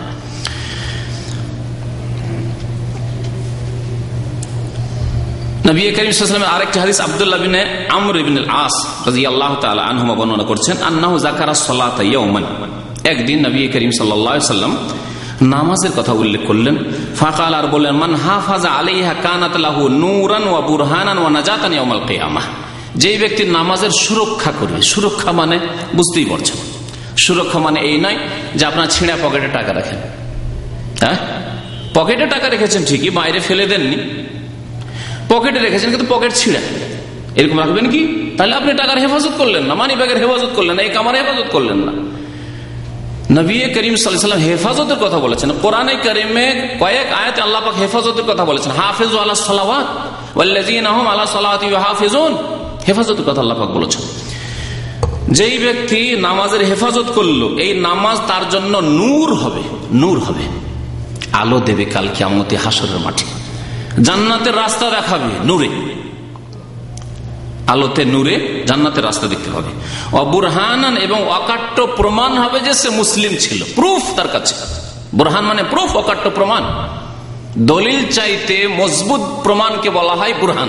নবী করিম সাল্লাল্লাহু আলাইহি ওয়াসাল্লামের আরেকটি হাদিস আব্দুল্লাহ বিন আমর ইবনে আল-আস রাদিয়াল্লাহু তাআলা আনহুমা বর্ণনা করছেন, আন্নাহু যাকারা সালাতা ইয়াওমান, একদিন নবী করিম সাল্লাল্লাহু আলাইহি ওয়াসাল্লাম নামাজের কথা উল্লেখ করলেন। ফাকাল, আর বললেন, মান হাফাজা আলাইহা কানাত লাহু নূরান ওয়া বুরহানান ওয়া নাজাতান ইয়াউমাল কিয়ামাহ, যেই ব্যক্তি নামাজের সুরক্ষা করবে, সুরক্ষা মানে বুঝতেই পারছেন, সুরক্ষা মানে এই নয় যে আপনার ছিঁড়া পকেটে টাকা রাখেন, হ্যাঁ পকেটে টাকা রেখেছেন ঠিকই, বাইরে ফেলে দেননি, পকেটে রেখেছেন কিন্তু পকেট ছিঁড়া, এরকম রাখবেন কি? তাহলে আপনি টাকার হেফাজত করলেন না, মানি ব্যাগের হেফাজত করলেন না, এই কামার হেফাজত করলেন না। নবী করিম সাল্লাল্লাহু আলাইহি ওয়াসাল্লাম হেফাজতের কথা বলেছেন। কোরআনে কারিমে কয়েক আয়াতে আল্লাহ পাক হেফাজতের কথা বলেছেন, হাফিজু আলাস সালাওয়াত ওয়াল্লাযীনা হুম আলা সালাতিহিম ইউহাফিজুন, হেফাজতের কথা আল্লাহ পাক বলেছেন। যেই ব্যক্তি নামাজের হেফাজত করলো, এই নামাজ তার জন্য নূর হবে, নূর হবে, আলো দেবে কাল কিয়ামতে হাসরের মাঠে, জান্নাতের রাস্তা দেখাবে নূরে, আলোতে নূরে জান্নাতের রাস্তা দেখতে হবে। বুরহানান, এবং অকাট্য প্রমাণ হবে যে সে মুসলিম ছিল, প্রুফ তার কাছে। বুরহান মানে প্রুফ, অকাট্য প্রমাণ। দলিল চাইতে মজবুত প্রমাণকে বলা হয় বুরহান।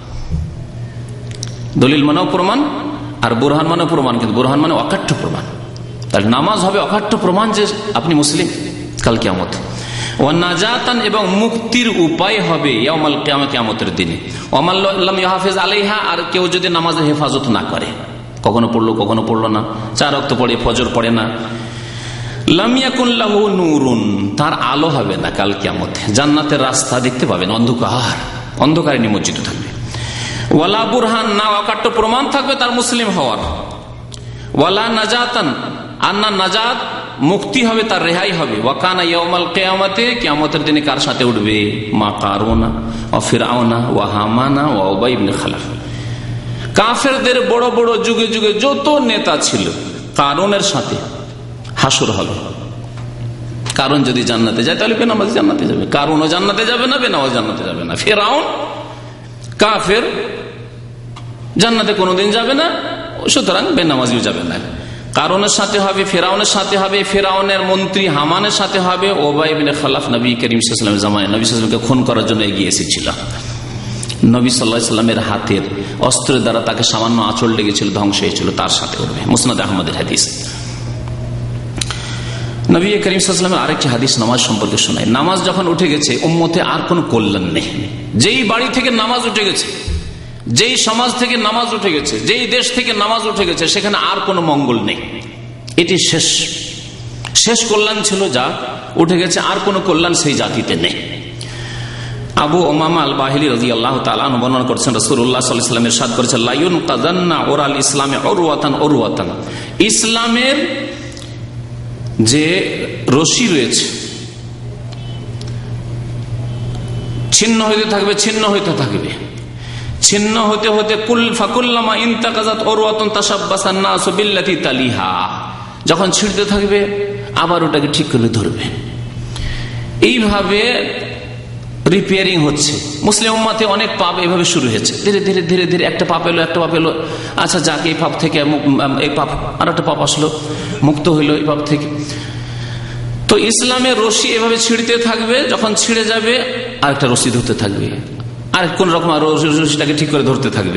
দলিল মানেও প্রমাণ আর বুরহান মানেও প্রমাণ, কিন্তু বুরহান মানে অকাট্য প্রমাণ। তাহলে নামাজ হবে অকাট্য প্রমাণ যে আপনি মুসলিম কাল কিয়ামতে। ও নাজাতান, এবং মুক্তির উপায় হবে ইয়াউমাল কিয়ামা, কিয়ামতের দিনে। ওয়ামান লাম ইউহাফিজ আলাইহা, আর কেউ যদি নামাজের হেফাজত না করে, কখনো পড়লো কখনো পড়লো না, 4 ওয়াক্ত পড়ে ফজর পড়ে না, লাম ইয়াকুন লাহু নূরুন, তার আলো হবে না কাল কিয়ামতে, জান্নাতের রাস্তা দেখতে পাবেন, অন্ধকার, অন্ধকারে নিমজ্জিত থাকবে। ওয়ালা বুরহান, না অকাট্য প্রমাণ থাকবে তার মুসলিম হওয়ার। ওয়ালা নাজাতান, আর না নাজাত, মুক্তি হবে তার, রেহাই হবে। ওয়াকানা ইয়াউমাল কিয়ামাতে, কিয়ামতের দিনে কার সাথে উঠবে? মা কারুনা ওয়া ফিরআউনা ওয়া হামানা ওয়া উবাই ইবনে খালাফ, কাফেরদের বড় বড় যুগে যুগে যত নেতা ছিল, কারুনের সাথে হাসর হবে। কারণ যদি জান্নাতে যায় তাহলে বেনামাজ জান্নাতে যাবে, কারুনও জান্নাতে যাবে না, বেনামাজ জান্নাতে যাবে না। ফিরআউন কাফের, জান্নাতে কোনোদিন যাবে না, সুতরাং বেনামাজিও যাবে না। কারণের সাথে হবে, ফেরাউনের সাথে হবে, ফেরাউনের মন্ত্রী হামানের সাথে হবে। উবাই ইবনে খালাফ নবী করিম সাল্লাল্লাহু আলাইহি ওয়াসাল্লামের জামানায় নবী সাল্লাল্লাহু আলাইহি ওয়াসাল্লামকে খুন করার জন্য এগিয়ে এসেছিল। নবী সাল্লাল্লাহু আলাইহি ওয়াসাল্লামের হাতের অস্ত্রের দ্বারা তাকে সামান্য আঁচড় লেগেছিল, ধ্বংস হয়েছিল, তার সাথে উঠবে। মুসনাদ আহমদের হাদিস। নবী করিম সাল্লাল্লাহু আলাইহি ওয়াসাল্লামের আরেকটি হাদিস নামাজ সম্পর্কে শোনায়। নামাজ যখন উঠে গেছে, উম্মতে আর কোনো কল্যাণ নেই। যেই বাড়ি থেকে নামাজ উঠে গেছে, যেই সমাজ থেকে নামাজ উঠে গেছে, যেই দেশ থেকে নামাজ উঠে গেছে, সেখানে আর কোনো মঙ্গল নেই। এটি শেষ, শেষ কল্যাণ ছিল যা উঠে গেছে, আর কোনো কল্যাণ সেই জাতিতে নেই। আবু উমামা আল বাহিলি রাদিয়াল্লাহু তাআলা আনহু বর্ণনা করছেন, রাসূলুল্লাহ সাল্লাল্লাহু আলাইহি ওয়াসাল্লাম ইরশাদ করেছেন, লা ইউনকাযান্না উরাল ইসলামে উরওয়াতান উরওয়াতান, ইসলামের যে রশি রয়েছে ছিন্ন হইতে থাকবে, ছিন্ন হইতে থাকবে, ছিন্ন হতে হতে ফাকুল্লামা ইনতাকাযাত উরওয়াতুন তাশাব্বাসান নাসু বিল্লাতী তালিহা, যখন ছিঁড়তে থাকবে আবার ওটাকে ঠিক করে ধরবে। এইভাবে রিপেয়ারিং হচ্ছে। মুসলিম উম্মাতে অনেক পাপ এইভাবে শুরু হয়েছে, ধীরে ধীরে ধীরে ধীরে একটা পাপ এলো, একটা পাপ এলো, আচ্ছা যাকে এই পাপ থেকে, এই পাপ, আর একটা পাপ আসলো, মুক্ত হইলো এই পাপ থেকে। তো ইসলামের রশি এভাবে ছিঁড়তে থাকবে, যখন ছিঁড়ে যাবে আরেকটা রশি ধরতে থাকবে, আর কোন রকম রশিটাকে ঠিক করে ধরতে থাকবে।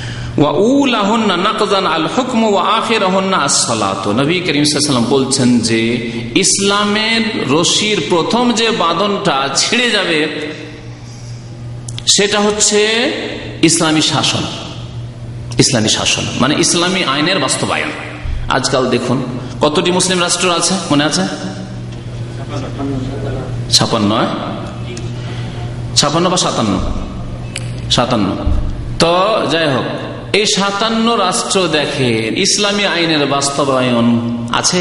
নবী করিম সাল্লাল্লাহু আলাইহি ওয়াসাল্লাম বলছেন যে ইসলামের রশির প্রথম যে বাঁধনটা ছিঁড়ে যাবে সেটা হচ্ছে ইসলামী শাসন। ইসলামী শাসন মানে ইসলামী আইনের বাস্তবায়ন। আজকাল দেখুন কতটি মুসলিম রাষ্ট্র আছে, মনে আছে? 56 বা 57। তো যাই হোক, এই 57 রাষ্ট্র দেখেন ইসলামী আইনের বাস্তবায়ন আছে।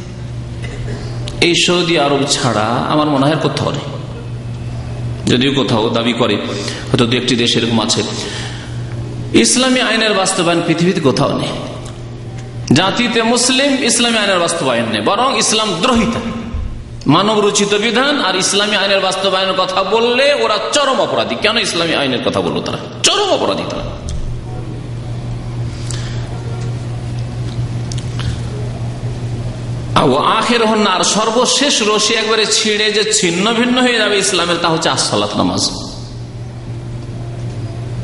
এই সৌদি আরব ছাড়া আমার মনে হয় কোথাও নেই, যদিও কোথাও দাবি করে হয়তো 2-1টি দেশ এরকম আছে। ইসলামী আইনের বাস্তবায়ন পৃথিবীতে কোথাও নেই। জাতিতে মুসলিম, ইসলামী আইনের বাস্তবায়ন নেই, বরং ইসলাম দ্রোহিতা, মানব রচিত বিধান আর ইসলামী আইনের বাস্তবায়নের কথা বললে ওরা চরম অপরাধী। কেন ইসলামী আইনের কথা বললো তারা? চরম অপরাধী তারা। আর সর্বশেষ রশি একবারে ছিঁড়ে যে ছিন্ন ভিন্ন হয়ে যাবে ইসলামের, তা হচ্ছে আসসালাত, নামাজ।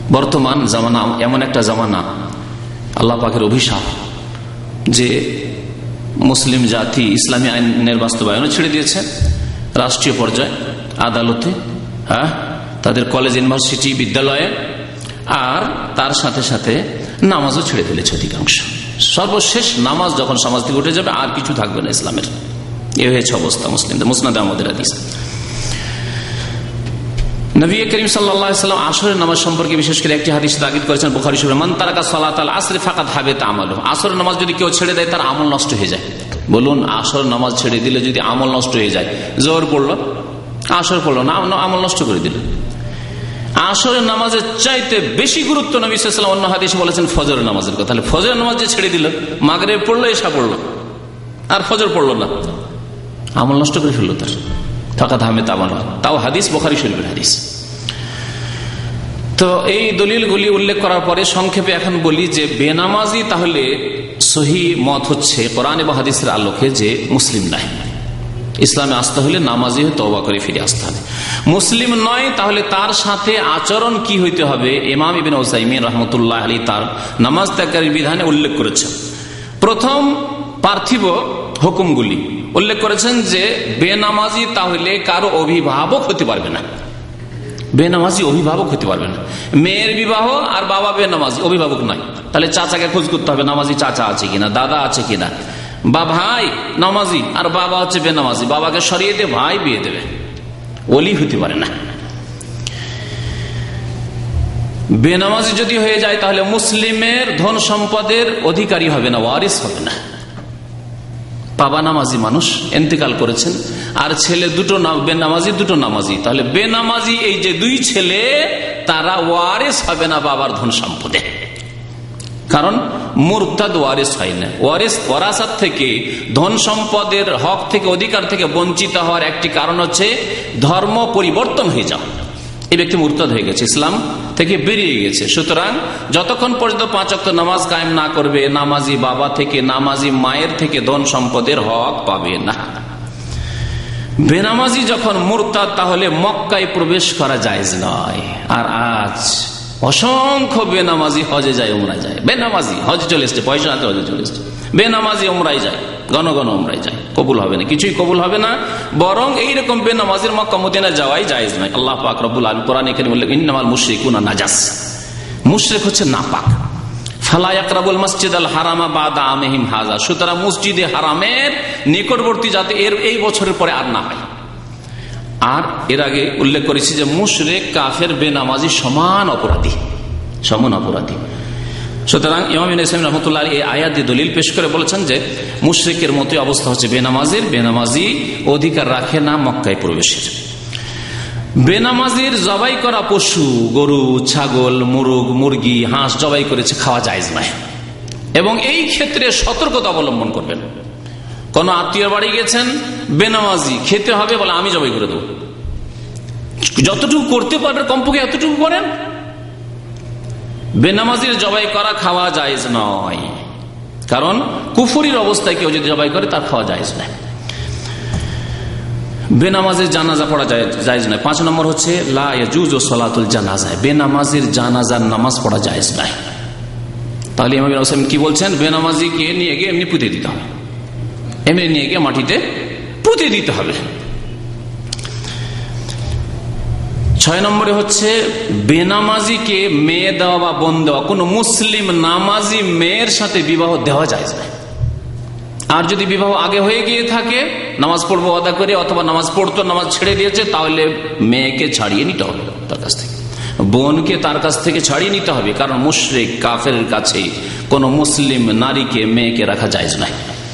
বর্তমান জামানা এমন একটা জামানা, আল্লাহ পাকের অভিশাপ, যে মুসলিম জাতি ইসলামী আইনের বাস্তবায়নও ছেড়ে দিয়েছে রাষ্ট্রীয় পর্যায়ে, আদালতে, তাদের কলেজ, ইউনিভার্সিটি, বিদ্যালয়ে, আর তার সাথে সাথে নামাজও ছেড়ে ফেলেছে অধিকাংশ। সর্বশেষ নামাজ যখন সমাজ থেকে উঠে যাবে আর কিছু থাকবে না ইসলামের। এ হয়েছে অবস্থা মুসলিমদের। মুসনাদ আহমদের হাদিস। নবী করিম সাল্লাল্লাহু আলাইহি ওয়াসাল্লাম আসরের নামাজ সম্পর্কে বিশেষ করে একটি হাদিস তাকিদ করেছেন বুখারী শরীফে, মান তারাকা সালাতাল আসরি ফাকাদ হাবিতা আমালুহু। আসরের নামাজ যদি কেউ ছেড়ে দেয় তার আমল নষ্ট হয়ে যায়। বলুন, আসরের নামাজ ছেড়ে দিলে যদি আমল নষ্ট হয়ে যায়, জোহর পড়লো, আসর পড়লো না, আমল নষ্ট করে দিল। আসরের নামাজের চাইতে বেশি গুরুত্ব নবী সাল্লাল্লাহু আলাইহি ওয়াসাল্লাম অন্য হাদিসে বলেছেন ফজরের নামাজের কথা। তাহলে ফজরের নামাজ যে ছেড়ে দিল, মাগরিব পড়লো, এশা পড়লো, আর ফজর পড়লো না, আমল নষ্ট করে ফেললো তার। ফাকাদ হাবিতা আমালুহু, তাও হাদিস বুখারী শরীফের হাদিস। তো এই দলিলগুলি উল্লেখ করার পরে সংক্ষেপে এখন বলি যে বেনামাজি তাহলে সহি মত হচ্ছে কোরআন এবং হাদিসের আলোকে যে মুসলিম নাই। ইসলামে আসতে হলে নামাজি হয়ে তওবা করে ফিরে আসতে হবে। মুসলিম নয় তাহলে তার সাথে আচরণ কি হইতে হবে? ইমাম ইবনে উসাইমিন রাহমাতুল্লাহ আলাইহি তার নামাজ ত্যাগের বিধানে উল্লেখ করেছেন। প্রথম পার্থিব হুকুমগুলি উল্লেখ করেছেন যে বেনামাজি তাহলে কারো অভিভাবক হতে পারবে না। বেনামাজি অভিভাবক হতে পারবে না। মেয়ের বিবাহ আর বাবা বেনামাজি, অভিভাবক নয়। তাহলে চাচাকে খোঁজ করতে হবে, নামাজি চাচা আছে কিনা, দাদা আছে কিনা। বা ভাই নামাজি আর বাবা হচ্ছে বেনামাজি, বাবাকে সরিয়ে দিয়ে ভাই বিয়ে দেবে, ওলি হতে পারে না। বেনামাজি যদি হয়ে যায় তাহলে মুসলিমের ধন সম্পদের অধিকারী হবে না, ওয়ারিস হবে না। বাবা নামাজি মানুষ ইন্তেকাল করেছেন, আর ছেলে দুটো বেনামাজি, দুটো নামাজি, তাহলে বেনামাজি এই যে দুই ছেলে তারা ওয়ারিস হবে না বাবার ধন সম্পদে। কারণ মুরতাদ ওয়ারিস হয় না। ওয়ারাসাত থেকে, ধন সম্পদের হক থেকে, অধিকার থেকে বঞ্চিত হওয়ার একটি কারণ হচ্ছে ধর্ম পরিবর্তন হয়ে যাওয়া। এই ব্যক্তি মুরতাদ হয়ে গেছে, ইসলাম থেকে বেরিয়ে গেছে। সুতরাং যতক্ষণ পর্যন্ত 5 ওয়াক্ত নামাজ কায়েম না করবে, নামাজি বাবা থেকে, নামাজি মায়ের থেকে ধন সম্পদের হক পাবে না। বেনামাজি যখন মুরতাদ তাহলে মক্কায় প্রবেশ করা জায়েজ নয়। আর আজ অসংখ্য বেনামাজি হজে যায়, উমরায় যায়। বেনামাজি হজ চলে এসছে, পয়সা হাতে হজে চলে এসছে, বেনামাজি উমরায় যায়, ঘন ঘন উমরায় যায়, কবুল হবে না, কিছুই কবুল হবে না। বরং এইরকম বেনামাজির মক্কা মদিনা যাওয়াই জায়েজ নয়। আল্লাহ পাক রব্বুল আলামিন কোরআনে কারীমে বললেন ইন্নামাল মুশরিকুনা নাজাস, মুশরিক হচ্ছে নাপাক। ফালা ইয়াকরাবুল মাসজিদাল হারামা বাদা আমিহিম হাযা, সুতরাং মসজিদে হারামের নিকটবর্তী যাতে এই বছরের পরে আর না হয়। আর এর আগে উল্লেখ করেছি যে মুশরিক, কাফের, বেনামাজি সমান অপরাধী, সমান অপরাধী। সুতরাং ইমাম ইবনে ইসহাক রাহমাতুল্লাহ আলাইহি এই আয়াত দিয়ে দলিল পেশ করে বলেছেন যে মুশরিকের মতোই অবস্থা হচ্ছে বেনামাজির। বেনামাজি অধিকার রাখে না মক্কায় প্রবেশের। বেনামাজির জবাই করা পশু, গরু, ছাগল, মুরগ, মুরগি, হাঁস জবাই করেছে, খাওয়া জায়েজ নয়। এবং এই ক্ষেত্রে সতর্কতা অবলম্বন করবেন। কোন আত্মীয় বাড়ি গেছেন, বেনামাজি, খেতে হবে বলে আমি জবাই করে দেবো। যতটুকু করতে পারবেন কমপক্ষে এতটুকু করেন। বেনামাজির জবাই করা খাওয়া জায়েজ নয়, কারণ কুফরির অবস্থায় কেউ যদি জবাই করে তার খাওয়া জায়েজ নয়। বেনামাজির জানাজা পড়া জায়েজ নয়। 5 নম্বর হচ্ছে লা ইয়াজুজু সালাতুল জানাজা, বেনামাজির জানাজার নামাজ পড়া জায়েজ নয়। তাহলে ইমাম ইবনে উসাইমিন কি বলছেন? বেনামাজিকে নিয়ে গিয়ে এমনি পুঁতে দিতে হবে, এমনি নিয়ে গিয়ে মাটিতে পুঁতে দিতে হবে। 6 নম্বরে হচ্ছে বেনামাজিকে মেয়ে দেওয়া বা বোন দেওয়া, কোন মুসলিম নামাজি মেয়ের সাথে বিবাহ দেওয়া যায় না। আর যদি বিবাহ আগে হয়ে গিয়ে থাকে, নামাজ পড়বো আদা করে, অথবা নামাজ পড়তো, নামাজ ছেড়ে দিয়েছে, তাহলে মেয়েকে ছাড়িয়ে নিতে হবে তার কাছ থেকে, বোনকে তার কাছ থেকে ছাড়িয়ে নিতে হবে। কারণ মুশরিক কাফেরের কাছে কোন মুসলিম নারীকে, মেয়েকে রাখা জায়েজ নাই।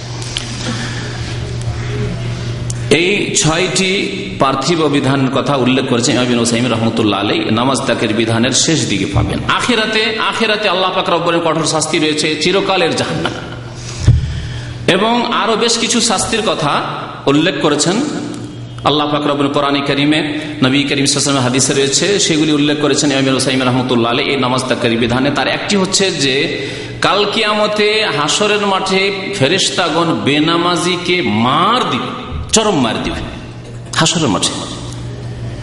এই 6টি পার্থিব বিধানের কথা উল্লেখ করেছেন ইমাম ইবনে উসাইমিন রাহমাতুল্লাহ আলাইহি। নামাজ ত্যাগের বিধানের শেষ দিকে পাবেন। আখিরাতে আল্লাহ পাক রব্বুল কঠোর শাস্তি রয়েছে, চিরকালের জাহান্নাম। এবং আরো বেশ কিছু শাস্তির কথা উল্লেখ করেছেন আল্লাহ পাক রব্বুল কোরআনে কারীমে, নবী করিম সাল্লাল্লাহু আলাইহি ওয়াসাল্লাম হাদিসে রয়েছে, সেগুলি উল্লেখ করেছেন ইমাম ইবনে উসাইমিন রাহমাতুল্লাহ আলাইহি এই নামাজ ত্যাগের বিধানে। তার একটি হচ্ছে যে কাল কিয়ামতে হাসরের মাঠে ফেরেশতাগণ বেনামাজিকে মার দিবে, চরম মার দিবে হাসরের মাঠে।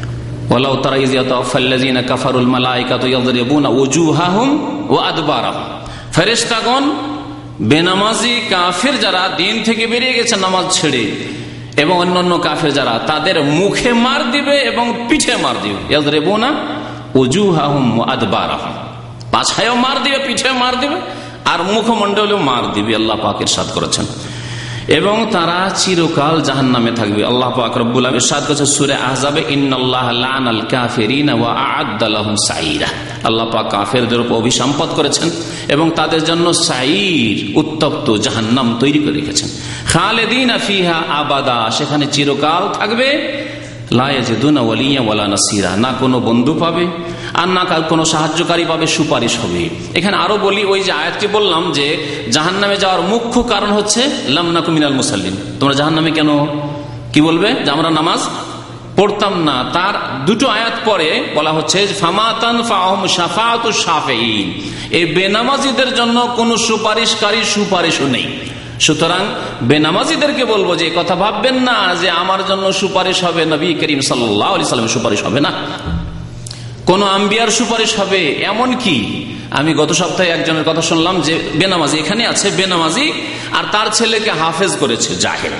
ওয়ালাউ তারা ইয ইয়াতাওয়াফাল্লাযিনা কাফারুল মালায়েকাতু ইয়াদরিবুনা ওয়ুজুহাহুম ওয়া আদবারাহুম, ফেরেশতাগণ বেনামাজি কাফের যারা দিন থেকে বেরিয়ে গেছে নামাজ ছেড়ে এবং অন্যান্য কাফের যারা, তাদের মুখে মার দিবে এবং পিঠে মার দিবে। ইয়াদরিবুনা ওয়ুজুহাহুম ওয়া আদবারাহুম, পাছায়ও মার দিবে, পিঠে মার দিবে আর মুখমণ্ডলেও মার দিবে, আল্লাহ পাক ইরশাদ করেছেন। এবং তারা চিরকাল জাহান্নামে থাকবে। আল্লাহ পাক রব্বুল আলামিন ইরশাদ করেছেন সূরা আহজাবে, ইন্নাল্লাহা লা'নাল কাফিরিনা ওয়া আ'আদ্দা লাহুম সাঈরা। আল্লাহ পাক কাফেরদের উপর অভিসম্পাত করেছেন এবং তাদের জন্য সাঈর, উত্তপ্ত জাহান্নাম তৈরি করে রেখেছেন। খালিদিনা ফিহা আবাদা, সেখানে চিরকাল থাকবে। লা ইয়াজিদুনা ওয়ালিয়্যান ওয়ালা নাসীরা, না কোনো বন্ধু পাবে আর না কোনো সাহায্যকারী পাবে, সুপারিশ হবে। এখানে আরো বলি, ওই যে আয়াতটি বললাম যে জাহান্নামে যাওয়ার মুখ্য কারণ হচ্ছে লাম নাকু মিনাল মুসাল্লিন, তোমরা জাহান্নামে কেন, কি বলবে যে আমরা নামাজ পড়তাম না। তার দুটো আয়াত পরে বলা হচ্ছে ফামাতান ফাহুম শাফাআতুশ শাফিঈন, এই বেনামাজিদের জন্য কোনো সুপারিশকারী সুপারিশও নেই। সুতরাং বেনামাজিদেরকে বলবো যে কথা ভাববেন না যে আমার জন্য সুপারিশ হবে, নবী করিম সাল্লাল্লাহু আলাইহি সাল্লামের সুপারিশ হবে না, কোন আম্বিয়ার সুপারিশ হবে এমন কি। আমি গত সপ্তাহে একজনের কথা শুনলাম যে বেনামাজি, এখানে আছে বেনামাজি আর তার ছেলেকে হাফেজ করেছে জাহেল,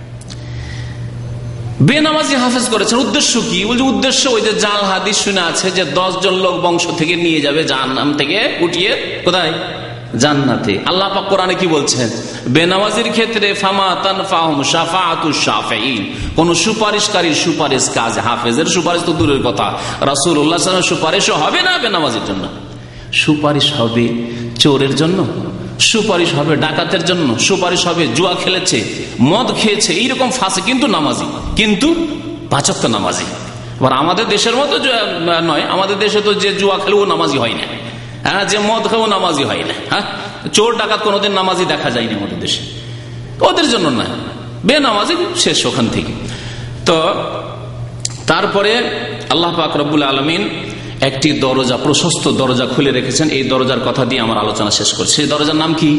বেনামাজি হাফেজ করেছেন। উদ্দেশ্য কি? বলছে উদ্দেশ্য ওই যে জাল হাদিস শুনে আছে যে 10 জন লোক বংশ থেকে নিয়ে যাবে জাহান্নাম থেকে উঠিয়ে কোথায়, জান্নাতে। আল্লাহ পাক কোরআনে কি বলছেন? বেনামাজির ক্ষেত্রে ফামা তানফাহুম শাফাআতুশ শাফিঈন, কোন সুপারিশকারী সুপারিশ কাজ, হাফেজের সুপারিশ তো দূরের কথা, রাসূলুল্লাহ সাল্লাল্লাহু আলাইহি ওয়াসাল্লাম সুপারিশও হবে না বেনামাজির জন্য। সুপারিশ হবে চোরের জন্য, সুপারিশ হবে ডাকাতের জন্য, সুপারিশ হবে জুয়া খেলেছে, মদ খেয়েছে, এইরকম ফাঁসে কিন্তু নামাজি, কিন্তু 5 ওয়াক্ত নামাজি। আবার আমাদের দেশের মতো নয়, আমাদের দেশে তো যে জুয়া খেলেও নামাজি হয় না, হ্যাঁ, যে মদ খেয়েও নামাজি হয় না, হ্যাঁ, চোর ডাকাত কোনোদিন নামাজি দেখা যায়নি আমাদের দেশে, ওদের জন্য না, বেনামাজি শেষ ওখান থেকে। তো তারপরে আল্লাহ পাক রব্বুল আলামিন একটি দরজা, প্রশস্ত দরজা খুলে রেখেছেন। এই দরজার কথা দিয়ে আমার আলোচনা শেষ করছি। সেই দরজার নাম কি?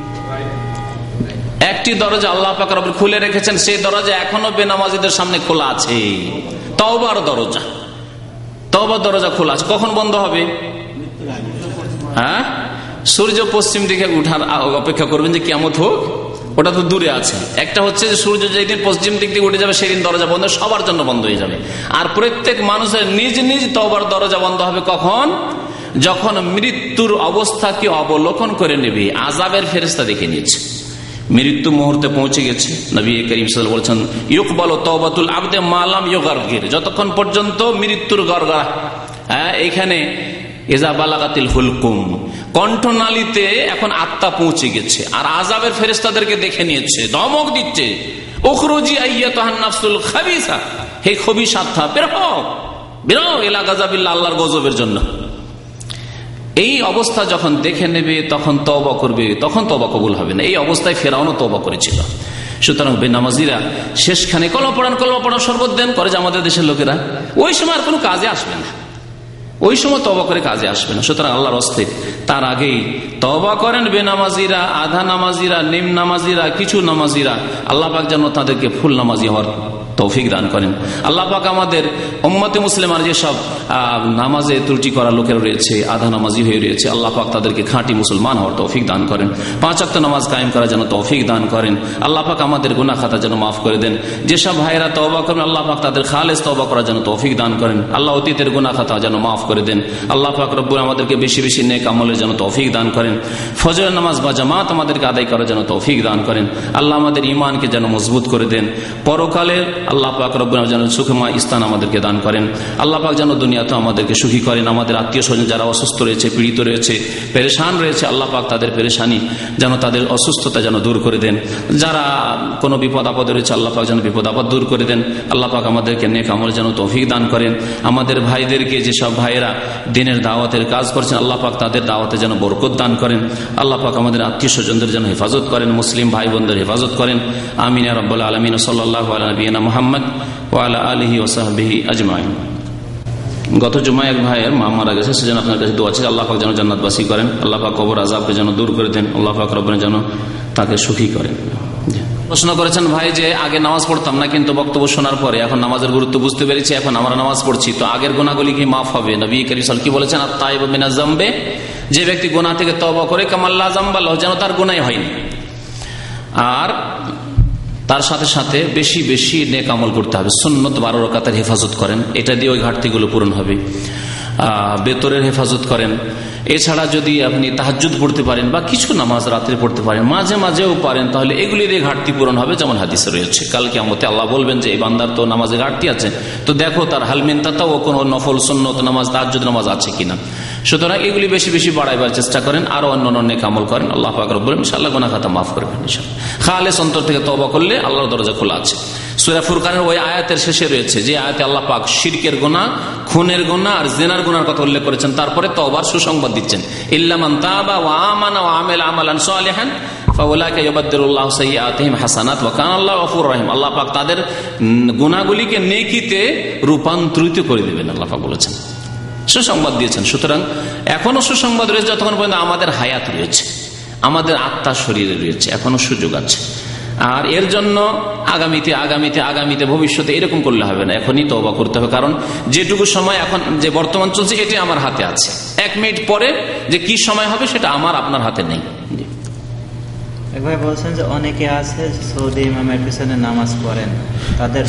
একটি দরজা আল্লাহ পাক রব্বুল খুলে রেখেছেন, সেই দরজা এখনো বেনামাজিদের সামনে খোলা আছে, তওবার দরজা। তওবার দরজা খোলা আছে, কখন বন্ধ হবে? হ্যাঁ, সূর্য পশ্চিম দিকে উঠার অপেক্ষা করবেন যে কিয়ামত হোক, ওটা তো দূরে আছে। একটা হচ্ছে যে সূর্য যেদিন পশ্চিম দিক থেকে উঠে যাবে সেদিন দরজা বন্ধ, সবার জন্য বন্ধ হয়ে যাবে। আর প্রত্যেক মানুষের নিজ নিজ তওবার দরজা বন্ধ হবে কখন? যখন মৃত্যুর অবস্থাকে অবলোকন করে নেবে, আযাবের ফেরেশতা দেখে নিয়েছে, মৃত্যু মুহূর্তে পৌঁছে গেছে। নবী করিম সাল্লাল্লাহু আলাইহি ওয়াসাল্লাম বলেছেন ইউকবালু তাওবাতুল আবদে মা লাম ইউগারগির, যতক্ষণ পর্যন্ত মৃত্যুর গড়গড়া, হ্যাঁ, এখানে ইজা বালাগাতিল হুলকুম, কণ্ঠনালীতে এখন আত্মা পৌঁছে গেছে আর আযাবের ফেরেশতাদেরকে দেখে নিয়েছে, ধমক দিচ্ছে উখরুজি আইয়াতুহান নাফসুল খাবিসা, হে খবিস আত্মা বের হও, বের হও ইলা গাযাবিল্লাহ, আল্লাহর গজবের জন্য। এই অবস্থা যখন দেখে নেবে তখন তওবা করবে, তখন তওবা কবুল হবে না। এই অবস্থায় ফেরাউনও তওবা করেছিল। সুতরাং বেনামাজিরা শেষখানে কলমা পড়ার শরবত দেন করে যে আমাদের দেশের লোকেরা, ওই সময় আর কোনো কাজে আসবে না, ওই সময় তওবা করে কাজে আসবে না। সুতরাং আল্লাহর হস্তে তার আগেই তওবা করেন বেনামাজিরা, আধা নামাজিরা, নিম নামাজিরা, কিছু নামাজিরা। আল্লাহ পাক যেন তাদেরকে ফুল নামাজি হওয়ার তৌফিক দান করেন। আল্লাহ পাক আমাদের উম্মতে মুসলিমার যেসব নামাজে ত্রুটি করা লোকের রয়েছে, আধা নামাজি হয়ে রয়েছে, আল্লাহ পাক তাদেরকে খাঁটি মুসলমান হওয়ার তৌফিক দান করেন। 5 ওয়াক্ত নামাজ কায়েম করার জন্য তৌফিক দান করেন। আল্লাহ পাক আমাদের গুনাহ খাতা যেন মাফ করে দেন। যেসব ভাইরা তওবা করেন আল্লাহ পাক তাদের খালেস তওবা করার জন্য তৌফিক দান করেন। আল্লাহ অতীতের গুনাহ খাতা যেন মাফ করে দেন। আল্লাহ পাক রব্বুল আমাদেরকে বেশি বেশি নেক আমলের জন্য তৌফিক দান করেন। ফজরের নামাজ বা জামাত আমাদেরকে আদায় করার জন্য তৌফিক দান করেন। আল্লাহ আমাদের ঈমানকে যেন মজবুত করে দেন। পরকালে আল্লাহ পাক রব্বুল যেন সুখময় স্থান আমাদেরকে দান করেন। আল্লাহ পাক যেন দুনিয়াতে আমাদেরকে সুখী করেন। আমাদের আত্মীয় স্বজন যারা অসুস্থ রয়েছে, পীড়িত রয়েছে, পেরেশান রয়েছে, আল্লাহ পাক তাদের পেরেশানি যেন, তাদের অসুস্থতা যেন দূর করে দেন। যারা কোনো বিপদ আপদে রয়েছে আল্লাহ পাক যেন বিপদ আপদ দূর করে দেন। আল্লাহ পাক আমাদেরকে নেক আমল যেন তৌফিক দান করেন। আমাদের ভাইদেরকে, যেসব ভাইয়েরা দিনের দাওয়াতের কাজ করছেন আল্লাহ পাক তাদের দাওয়াতে যেন বরকত দান করেন। আল্লাহ পাক আমাদের আত্মীয় স্বজনদের যেন হেফাজত করেন, মুসলিম ভাই বোনদের হেফাজত করেন। আমিন ইয়া রাব্বাল আলামিন। সাল্লাল্লাহু আলা নবিয়িনা মুহাম্মদ ওয়া আলা আলিহি ওয়া সাহবিহি আজমাইন। গত জুমায় এক ভাইয়ের মা মারা গেছে, সেজন্য আপনার কাছে দোয়া আছে আল্লাহ পাক যেন জান্নাতবাসী করেন, আল্লাহ পাক কবর আযাবকে যেন দূর করে দেন, আল্লাহ পাক রব্বুল যেন তাকে সুখী করেন। প্রশ্ন করেছেন ভাই যে আগে নামাজ পড়তাম না, কিন্তু বক্তব্য শোনার পরে এখন নামাজের গুরুত্ব বুঝতে পেরেছি, এখন আমরা নামাজ পড়ছি, তো আগের গুনাহগুলি কি মাফ হবে? নবী করিম সাল্লাল্লাহু আলাইহি ওয়াসাল্লাম কি বলেছেন? আত-তাইবু মিনাজ যামবে, যে ব্যক্তি গুনাহ থেকে তওবা করে কামাল্লা যামবা লাহু, যেন তার গুনাহই হয়নি। আর তার সাথে সাথে বেশি বেশি নেক আমল করতে হবে। সুন্নত 12 রাকাতের হেফাজত করেন, এটা দিয়ে ওই ঘাটতিগুলো পূরণ হবে। বেতরের হেফাজত করেন। এছাড়া যদি আপনি তাহাজ্জুদ পড়তে পারেন বা কিছু নামাজ রাত্রে পড়তে পারেন, মাঝে মাঝেও পারেন, তাহলে এগুলি দিয়ে ঘাটতি পূরণ হবে। যেমন হাদিসে রয়েছে, কাল কিয়ামতে আল্লাহ বলবেন যে এই বান্দার তো নামাজে ঘাটতি আছে, তো দেখো তার হালমিনতাও কোনো নফল সুন্নত নামাজ তাহাজ্জুদ নামাজ আছে কিনা। সুতরাং এগুলি বেশি বেশি বাড়াইবার চেষ্টা করেন, আরো অন্যান্য নেক আমল করেন। আল্লাহ পাক রব্বুল আলামিন ইনশাআল্লাহ গুনাহ খাতা মাফ করবেন ইনশাআল্লাহ। খালেস অন্তর থেকে তওবা করলে আল্লাহর দরজা খোলা আছে। সূরা ফুরকানের ওই আয়াতের শেষে রয়েছে যে আয়াতে আল্লাহ পাক শিরকের গুনাহ, খুনের গুনাহ আর জিনার গুনাহর কথা উল্লেখ করেছেন, তারপরে তওবার সুসংবাদ দিচ্ছেন। ইল্লা মান তাবা ওয়া আমানা ওয়া আমিলা আমালান সালিহান ফাউলাইকা ইউবাদদিলুল্লাহু সাইয়্যাতিহিম হাসানাত ওয়া কানা আল্লাহু গফুরুর রহিম। আল্লাহ পাক তাদের গুনাহগুলিকে নেকিতে রূপান্তরিত করে দিবেন, আল্লাহ পাক বলেছেন, সুসংবাদ দিয়েছেন। সুতরাং এখনো সুসংবাদ রয়েছে যতক্ষণ পর্যন্ত আমাদের হায়াত রয়েছে, আমাদের আত্মা শরীরে রয়েছে, এখনো সুযোগ আছে। আর এর জন্য আগামীতে আগামীতে আগামীতে ভবিষ্যতে এরকম করলে হবে না, এখনই তওবা করতে হবে। কারণ যেটুকু সময় এখন যে বর্তমান চলছে এটি আমার হাতে আছে, 1 মিনিট পরে যে কি সময় হবে সেটা আমার আপনার হাতে নেই। ভাই বলছেন যে অনেকে আছে সৌদি ইমামের পিছনে নামাজ পড়েন, তাদের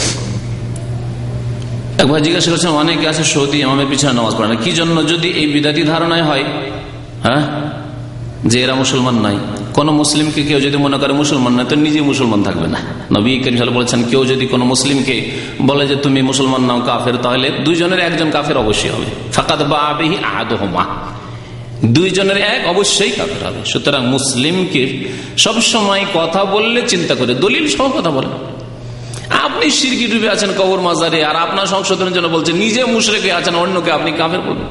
একবার জিজ্ঞাসা করছেন অনেকে আছে সৌদি ইমামের পিছনে নামাজ পড়ে না, কি জন্য? যদি এই বিদাতি ধারণায় হয়, হ্যাঁ, যে এরা মুসলমান নাই, কোন মুসলিমকে কেউ যদি মনে করে মুসলমান নয় তো নিজে মুসলমান থাকবে না। নবী করিম সাল্লাল্লাহু আলাইহি ওয়াসাল্লাম বলেছেন কেউ যদি কোনো মুসলিমকে বলে যে তুমি মুসলমান নাও কাফের, তাহলে দুইজনের একজন কাফের অবশ্যই হবে। ফাকাদ বাআ বিহি আহাদুহুমা, দুইজনের এক অবশ্যই কাফের হবে। সুতরাং মুসলিমকে সবসময় কথা বললে চিন্তা করে দলিল সহ কথা বলেন। আপনি শিরকি ডুবে আছেন কবর মাজারে, আর আপনার সংশোধনের জন্য বলছেন নিজে মুশরিকে আছেন, অন্যকে আপনি কাফের বলবেন।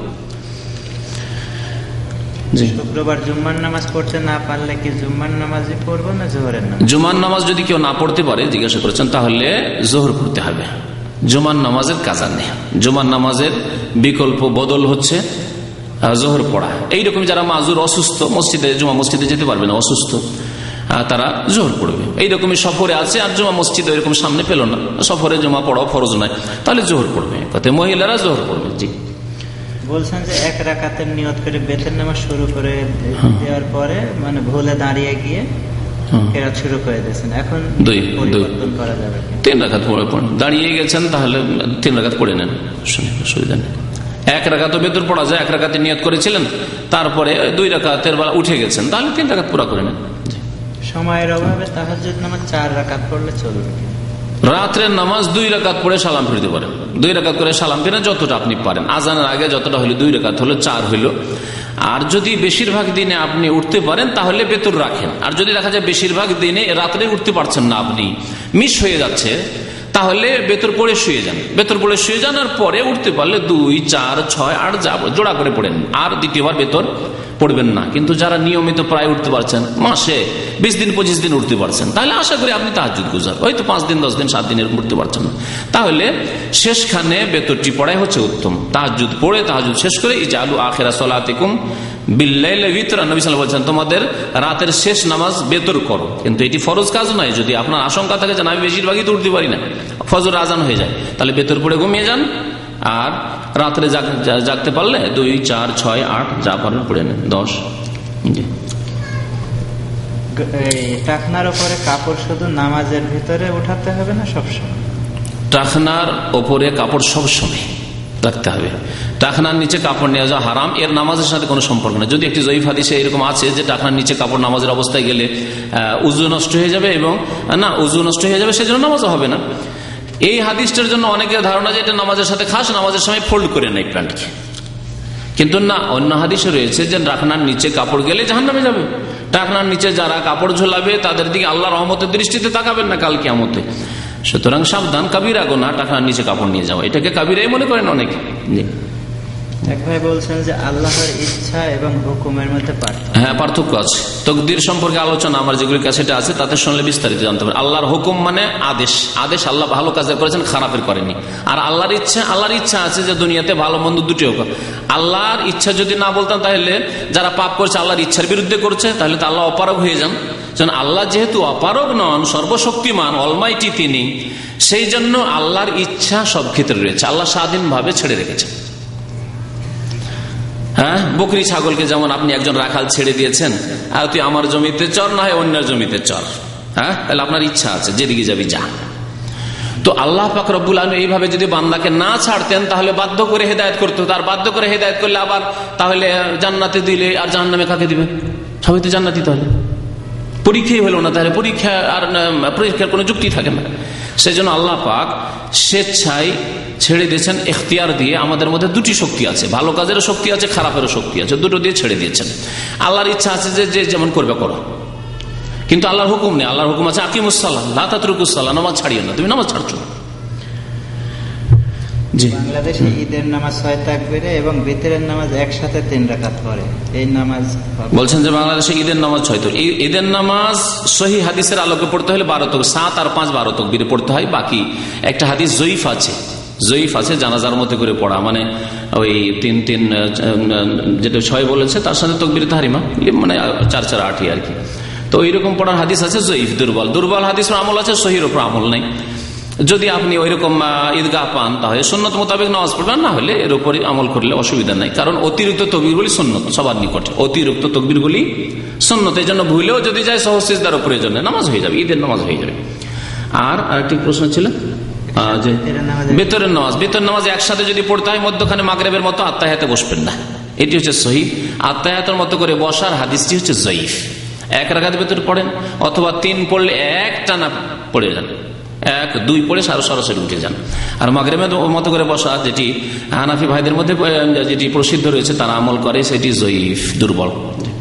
শুক্রবার জুম্মার নামাজ পড়তে না পারলে কি জুম্মার নামাজই পড়বো না জোহরের নামাজ? জুম্মার নামাজ যদি কেউ না পড়তে পারে, জিজ্ঞাসা করেছেন, তাহলে জোহর পড়তে হবে। জুম্মার নামাজের কাজা নেই, জুম্মার নামাজের বিকল্প বদল হচ্ছে জোহর পড়া। এইরকম যারা মাজুর, অসুস্থ, মসজিদে জুম্মা মসজিদে যেতে পারবে না, অসুস্থ, তারা জোহর পড়বে। এইরকমই সফরে আছে আর জুম্মা মসজিদ ওইরকম সামনে পেল না, সফরে জুম্মা পড়াও ফরজ নয়, তাহলে জোহর পড়বে। কথায় মহিলারা জোহর পড়বে। জি, বলছেন যে 1 রাকাতের নিয়ত করে বেতের নামাজ শুরু করে দেওয়ার পরে মানে ভুলে দাঁড়িয়ে গিয়ে কেরাত শুরু করে দিয়েছেন, এখন পরিবর্তন করা যাবে? 3 রাকাত পড়ে দাঁড়িয়ে গেছেন, তাহলে 3 রাকাত পড়ে নেন, অসুবিধা নেই। 1 রাকাত বেতর পড়া যায়, 1 রাকাতে নিয়ত করেছিলেন, তারপরে 2 রাকাতের বেলা উঠে গেছেন, তাহলে 3 রাকাত পুরা করে নেন। সময়ের অভাবে তাহাজ্জুদ নামাজ 4 রাকাত পড়লে চলবে? রাত্রের নামাজ 2 রাকাত পড়ে সালাম ফিরতে পারেন, 2 রাকাত করে সালাম ফিরেন যতটা আপনি পারেন। আজানের আগে যতটা হইলো 2 রাকাত হলো 4 হইলো। আর যদি বেশিরভাগ দিনে আপনি উঠতে পারেন তাহলে বেতর রাখেন। আর যদি দেখা যায় বেশিরভাগ দিনে রাত্রে উঠতে পারছেন না, আপনি মিস হয়ে যাচ্ছে, তাহলে বেতর পড়ে শুয়ে যান, বেতর পড়ে শুয়ে যান। আর পরে উঠতে পারলে 2, 4, 6, 8 যা জোড়া করে পড়েন, আর দ্বিতীয়বার বেতর পড়বেন না। কিন্তু যারা নিয়মিত প্রায় উঠতে পারছেন, মাসে 20 দিন 25 দিন উঠতে পারছেন, তাহলে আশা করি আপনি তাহাজ্জুদ গুজার। হয়তো 5 দিন 10 দিন 7 দিনের উঠতে পারছেন না, তাহলে শেষখানে বেতরটি পড়াই হচ্ছে উত্তম। তাহাজ্জুদ পড়ে তাহাজ্জুদ শেষ করে ইজআলু আখিরা সলাতিকুম বিল্লাইলি উতরা, নবী সাল্লাল্লাহু আলাইহি ওয়াসাল্লাম বলেছেন তোমাদের রাতের শেষ নামাজ বেতর করো। কিন্তু এটি ফরজ কাজ নয়। যদি আপনার আশঙ্কা থাকে যে আমি বেশিরভাগই তো উঠতে পারি না, ফজর আজান হয়ে যায়, তাহলে বেতর পড়ে ঘুমিয়ে যান। আর রাত্রে জাগতে পারলে 2, 4, 6, 8 যা পারেন পড়ে নেন, 10। টাকনার উপরে কাপড় শুধু নামাজের ভিতরে উঠাতে হবে না সবসময়? টাকনার ওপরে কাপড় সবসময় রাখতে হবে। টাকনার নিচে কাপড় নিয়ে যাওয়া হারাম, এর নামাজের সাথে কোনো সম্পর্ক নেই। যদি একটি জয়ীফ হাদিসে এরকম আছে যে টাকনার নিচে কাপড় নামাজের অবস্থায় গেলে উযু নষ্ট হয়ে যাবে, এবং না উযু নষ্ট হয়ে যাবে, সেজন্য নামাজও হবে না। এই হাদিসটার জন্য অনেকের ধারণা যে এটা নামাজের সাথে খাস, নামাজের সময় ফোল্ড করে নেয় প্যান্টকে। কিন্তু না, অন্য হাদিসে রয়েছে যে টাকনার নিচে কাপড় গেলে জাহান্নামে যাবে। টাকনার নিচে যারা কাপড় ঝোলাবে তাদের দিকে আল্লাহ রহমতের দৃষ্টিতে তাকাবেন না কাল কিয়ামতে। সুতরাং সাবধান, কাবিরা গুনাহ টাকনার নিচে কাপড় নিয়ে যাওয়া, এটাকে কাবিরাই মনে করেন অনেকে। এক ভাই বলছেন যে আল্লাহর ইচ্ছা এবং হুকুমের মধ্যে পার্থক্য। হ্যাঁ, পার্থক্য আছে। তকদির সম্পর্কে আলোচনা আমার যেগুলি ক্যাসেটে আছে তাতে শুনলে বিস্তারিত জানতে পারেন। আল্লাহর হুকুম মানে আদেশ, আদেশ আল্লাহ ভালো কাজের করেছেন, খারাপের করেনি। আর আল্লাহর ইচ্ছা, আল্লাহর ইচ্ছা আছে যে দুনিয়াতে ভালো মন্দ দুটি হোক। আল্লাহর ইচ্ছা যদি না বলতাম তাহলে যারা পাপ করছে আল্লাহর ইচ্ছার বিরুদ্ধে করছে, তাহলে তো আল্লাহ অপারগ হয়ে যান। আল্লাহ যেহেতু অপারগ নন, সর্বশক্তিমান, অলমাইটি তিনি, সেই জন্য আল্লাহর ইচ্ছা সব ক্ষেত্রে রয়েছে। আল্লাহ স্বাধীনভাবে ছেড়ে রেখেছেন। হ্যাঁ, বকরি ছাগলকে যেমন আপনি একজন রাখাল ছেড়ে দিয়েছেন, আর তুই আমার জমিতে চর, না হয় অন্যের জমিতে চর, হ্যাঁ, তাহলে আপনার ইচ্ছা আছে, যেদিকে যাবি যা। তো আল্লাহ পাক রব্বুল আলামিন এইভাবে যদি বান্দাকে না ছাড়তেন তাহলে বাধ্য করে হেদায়েত করতে হতো। আর বাধ্য করে হেদায়েত করলে আবার তাহলে জান্নাতে দিলে আর জাহান্নামে কাকে দিবে? সবাই তো জান্নাতি। তাহলে পরীক্ষাই হলো না, তাহলে পরীক্ষার কোনো যুক্তি থাকে না। সেই জন্য আল্লাহ পাক স্বেচ্ছায় ছেড়ে দিয়েছেন, এখতিয়ার দিয়ে। আমাদের মধ্যে দুটি শক্তি আছে, ভালো কাজেরও শক্তি আছে, খারাপেরও শক্তি আছে, দুটো দিয়ে ছেড়ে দিয়েছেন। আল্লাহর ইচ্ছা আছে যে যেমন করবে করো, কিন্তু আল্লাহর হুকুম নেই। আল্লাহর হুকুম আছে আকিমুস সালাহ লা তাতরুকুস সালাহ, নামাজ ছাড়িও না, তুমি নামাজ ছাড়ছো। বাংলাদেশে ঈদের নামাজ 6 তাকবীরে এবং বিতরের নামাজ একসাথে 3 রাকাত পড়ে, এই নামাজ বলছেন যে বাংলাদেশে ঈদের নামাজ 6। তো ঈদের নামাজ সহিহ হাদিসের আলোকে পড়তে হলে 12 তকবীর, 7 আর 5 12 তকবীরে পড়তে হয়। বাকি একটা হাদিস জয়ীফ আছে জানাজার মধ্যে করে পড়া, মানে ওই 3-3 যেটা 6 বলেছে তার সাথে তকবীরে তাহরিমা, মানে 4-4-8 আর কি। তো এইরকম পড়ার হাদিস আছে জয়ীফ, দুর্বল হাদিসের আমল আছে, সহির উপর আমল নাই। যদি আপনি ওইরকম ঈদগাহ পান তাহলে সুন্নত মোতাবেক নামাজ পড়বেন, না হলে এর উপরে আমল করলে অসুবিধা নাই। কারণ অতিরিক্ত তকবীরগুলি সুন্নত, সবার নিকটে অতিরিক্ত তকবীরগুলি সুন্নত। এই জন্য ভুলেও যদি যায় সহজ সিজদার প্রয়োজন নেই, নামাজ হয়ে যাবে, ঈদের নামাজ হয়ে যাবে। আর আরেকটি প্রশ্ন ছিল বেতরের নামাজ একসাথে যদি পড়তে হয়, মধ্যখানে মাগরিবের মতো আত্তাহিয়াতে বসবেন না, এটি হচ্ছে সহিহ। আত্তাহিয়াতের মতো করে বসার হাদিসটি হচ্ছে জয়ীফ। 1 রাকাত বেতর পড়েন, অথবা 3 পড়লে 1 টানা পড়ে যান, 1-2 পড়ে সরাসরি উঠে যান। আর মাগরিবের মতো করে বসা, যেটি হানাফি ভাইদের মধ্যে যেটি প্রসিদ্ধ রয়েছে তারা আমল করে, সেটি জয়ীফ, দুর্বল।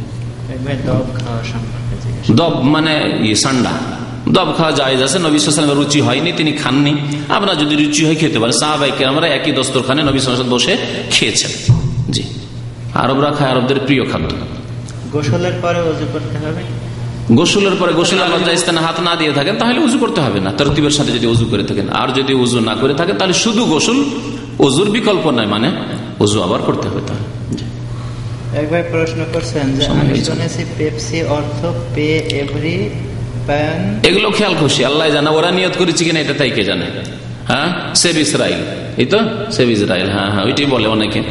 দব মানে সান্ডা, দব খাওয়া জায়েজ আছে, নবী সাল্লাল্লাহু আলাইহি ওয়াসাল্লামের রুচি হয়নি, তিনি খাননি। আপনার যদি রুচি হয় খেতে পারেন। সাহাবায়ে কেরামরা একই দস্তরখানে নবী সাল্লাল্লাহু আলাইহি ওয়াসাল্লাম বসে খেয়েছেন। জি, আরবরা খায়, আরবদের প্রিয় খাদ্য। গোসলের পরে ওযু করতে হবে? গোসলের পরে গোসলের লজ্জাস্থানে হাত না দিয়ে থাকেন তাহলে উজু করতে হবে না, তরতিবের সাথে যদি উজু করে থাকেন। আর যদি উজু না করে থাকেন তাহলে শুধু গোসল, উজুর বিকল্প নয়, মানে উজু আবার করতে হবে। তাহলে একবার প্রশ্ন করছেন যে আমি শুনেছি পেপসি অর্থ পে এভরি প্যান, এগুলো খেয়াল খুশি আল্লাহ জানা, ওরা নিয়ত করেছে কিনা এটা তাই কে জানে। হ্যাঁ, সেভ ইসরাইল, এই তো সেভ ইসরাইল, হ্যাঁ হ্যাঁ ওইটাই বলে অনেকে,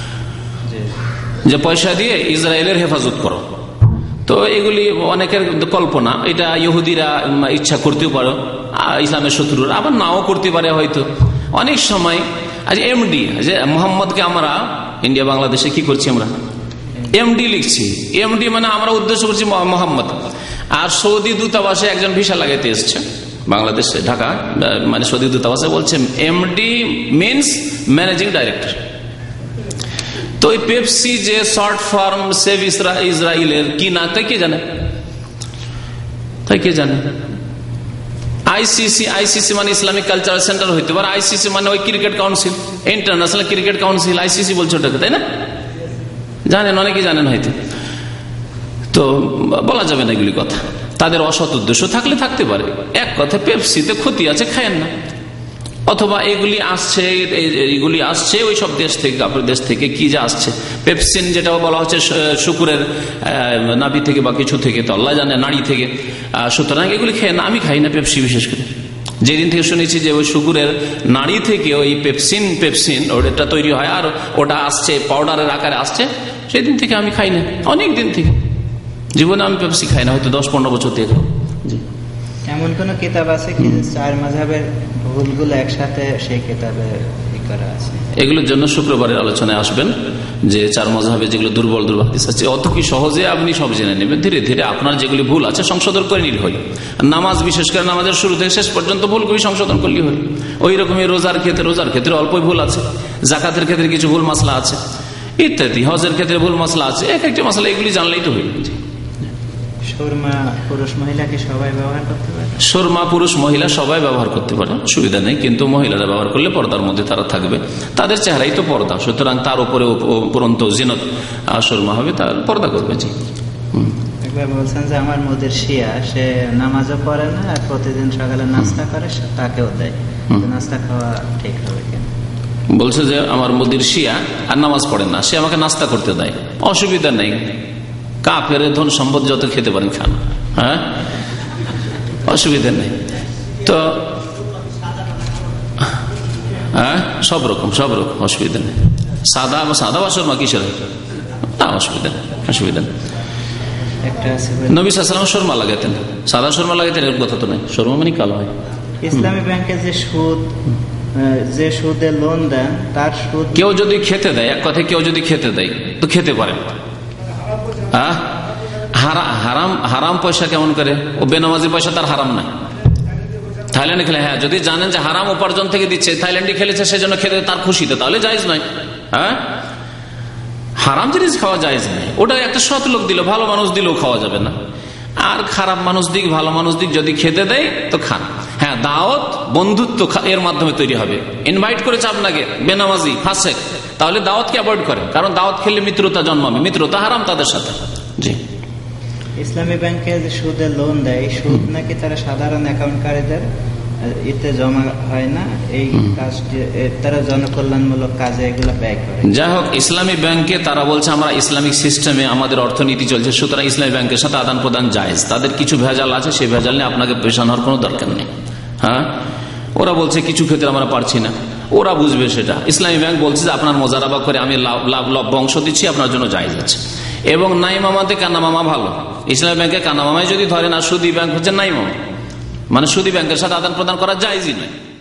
যে পয়সা দিয়ে ইসরায়েলের হেফাজত করো। তো এগুলি অনেকের কল্পনা, এটা ইহুদিরা ইচ্ছা করতেও পারো, ইসলামের শত্রুরা আবার নাও করতে পারে হয়তো। অনেক সময় আজ এমডি, যে মোহাম্মদকে আমরা ইন্ডিয়া বাংলাদেশে কি করছি, আমরা এমডি লিখছি। এমডি মানে আমরা উদ্দেশ্য করছি মোহাম্মদ। আর সৌদি দূতাবাসে একজন ভিসা লাগাইতে এসছে বাংলাদেশে, ঢাকা, মানে সৌদি দূতাবাসে বলছে এমডি মিনস ম্যানেজিং ডাইরেক্টর। তো এই পেপসি যে শর্ট ফর্ম সেভ ইসরায়েলের কি না তাই কে জানে, আইসিসি মানে ইসলামিক কালচারাল সেন্টার হইতে পারে, আইসিসি মানে ওই cricket council, international cricket council, ICC বলছে ওটাকে, তাই না? জানেন, অনেকে জানেন হয়তো। তো বলা যাবে না এগুলি কথা, তাদের অসৎ উদ্দেশ্য থাকলে থাকতে পারে। এক কথা, পেপসিতে ক্ষতি আছে, খায়েন না। অথবা এগুলি আসছে ওই সব দেশ থেকে, আপনার দেশ থেকে কি যে আসছে, পেপসিন যেটা বলা হচ্ছে শুকুরের নাভি থেকে বা কিছু থেকে, তো আল্লাহ জানে, নাড়ি থেকে। সুতরাং এগুলি খেয়ে না, আমি খাই না পেপসি। বিশেষ করে যেদিন থেকে শুনেছি যে ওই শুকুরের নাড়ি থেকে ওই পেপসিন ওটা তৈরি হয়, আর ওটা আসছে পাউডারের আকারে আসছে, সেদিন থেকে আমি খাই না। অনেক দিন থেকে জীবনে আমি পেপসি খাই না, হয়তো 10-15 বছর থেকে। এমন কোন কিতাব আছে কি 4 মাযহাবের ভুলগুলো একসাথে সেই কিতাবে করা আছে? এগুলোর জন্য শুক্রবারের আলোচনায় আসবেন, যে 4 মাযহাবে যেগুলো দুর্বল হাদিস আছে। অত কি সহজে আপনি সব জেনে নেবেন? ধীরে ধীরে আপনার যেগুলি ভুল আছে সংশোধন করে নিলে হল। নামাজ, বিশেষ করে নামাজের শুরু থেকে শেষ পর্যন্ত ভুলগুলি সংশোধন করলে হল। ওই রকমই রোজার ক্ষেত্রে অল্পই ভুল আছে, জাকাতের ক্ষেত্রে কিছু ভুল মাসলা আছে ইত্যাদি, হজের ক্ষেত্রে ভুল মাসলা আছে। এক একটা মাসলা এগুলি জানলেই তো হইল। সুরমা পুরুষ মহিলা কি সবাই ব্যবহার করতে পারে? সুরমা পুরুষ মহিলা সবাই ব্যবহার করতে পারে, সুবিধা নেই, কিন্তু মহিলারা ব্যবহার করলে পর্দার মধ্যে তারা থাকবে, তাদের চেহারাই তো পর্দা, সুতরাং তার উপরে উপরন্ত জিনত সুরমা হবে, তার পর্দা করবে। জি, একবার বলছেন যে আমার মোদের শিয়া, সে নামাজও পড়ে না আর প্রতিদিন সকালে নাস্তা করে, তাকেও দেয়, নাস্তা খাওয়া ঠিক হবে কেন? বলছে যে আমার মোদির শিয়া আর নামাজ পড়ে না, সে আমাকে নাস্তা করতে দেয়, অসুবিধা নেই, কাফের ধন সম্পদ যত খেতে পারেন খান, হ্যাঁ, অসুবিধা নেই। তো হ্যাঁ, সব রকম অসুবিধা নেই। সাদা বা সুরমা কিসের, না অসুবিধা নেই, অসুবিধা নেই। নবী সাল্লাল্লাহু আলাইহি ওয়াসাল্লাম সুরমা লাগাতেন, সাদা সুরমা লাগাতেন, এর কথা তো নেই, সুরমা মানে কালো হয়। ইসলামী ব্যাংকে যে সুদে লোন দেন তার সুদ কেউ যদি খেতে দেয়, এক কথায় কেউ যদি খেতে দেয় তো খেতে পারে। হারাম পয়সা কেমন করে, ও বেনামাজি পয়সা তার হারাম নাই। থাইল্যান্ডে খেলে, হ্যাঁ, যদি জানেন যে হারাম উপার্জন থেকে দিচ্ছে, থাইল্যান্ডে খেলেছে সেজন্য খেতে তার খুশিতে, তাহলে জায়েজ নয়। হ্যাঁ, হারাম জিনিস খাওয়া জায়েজ নাই, ওটা একটা সৎ লোক দিল, ভালো মানুষ দিলেও খাওয়া যাবে না। আর খারাপ মানুষ দিক ভালো মানুষ দিক যদি খেতে দেয় তো খান। হ্যাঁ, দাওয়াত বন্ধুত্ব এর মাধ্যমে তৈরি হবে। ইনভাইট করেছে আপনাকে বেনামাজি ফাসেক, তাহলে দাওয়াতকে অ্যাভয়েড করেন, কারণ দাওয়াত খেলে মিত্রতা জন্মাবে, মিত্রতা হারাম তাদের সাথে। জি, ইসলামী ব্যাংকে যে সুদে লোন দেয়, সুদ নাকি তারা সাধারণ অ্যাকাউন্টকারীদের এতে জমা হয় না, এই কাজ তারা জনকল্যাণমূলক কাজে এগুলো ব্যয় করে। যাই হোক, ইসলামী ব্যাংকে তারা বলছে আমরা ইসলামিক সিস্টেমে আমাদের অর্থনীতি চলছে, সুতরাং ইসলামী ব্যাংকের সাথে আদান প্রদান জায়েজ। তাদের কিছু ভেজাল আছে, সেই ভেজাল নিয়ে আপনাকে পেরেশান হওয়ার কোনো দরকার নেই। হ্যাঁ, ওরা বলছে কিছু ক্ষেত্রে আমরা পারছি না, ওরা বুঝবে সেটা। ইসলামী ব্যাংক বলছে যে আপনার মোজারাবা করে আমি লাভ বংশ দিচ্ছি, আপনার জন্য জায়েজ আছে। এবং নাই মামাতে কানা মামা ভালো, ইসলামী ব্যাংকে কানা মামায় যদি ধরেন, আর সুদী ব্যাংক হচ্ছে নাই মামা, মানে সুদী ব্যাংকের সাথে আদান প্রদান করা জায়েজই নয়।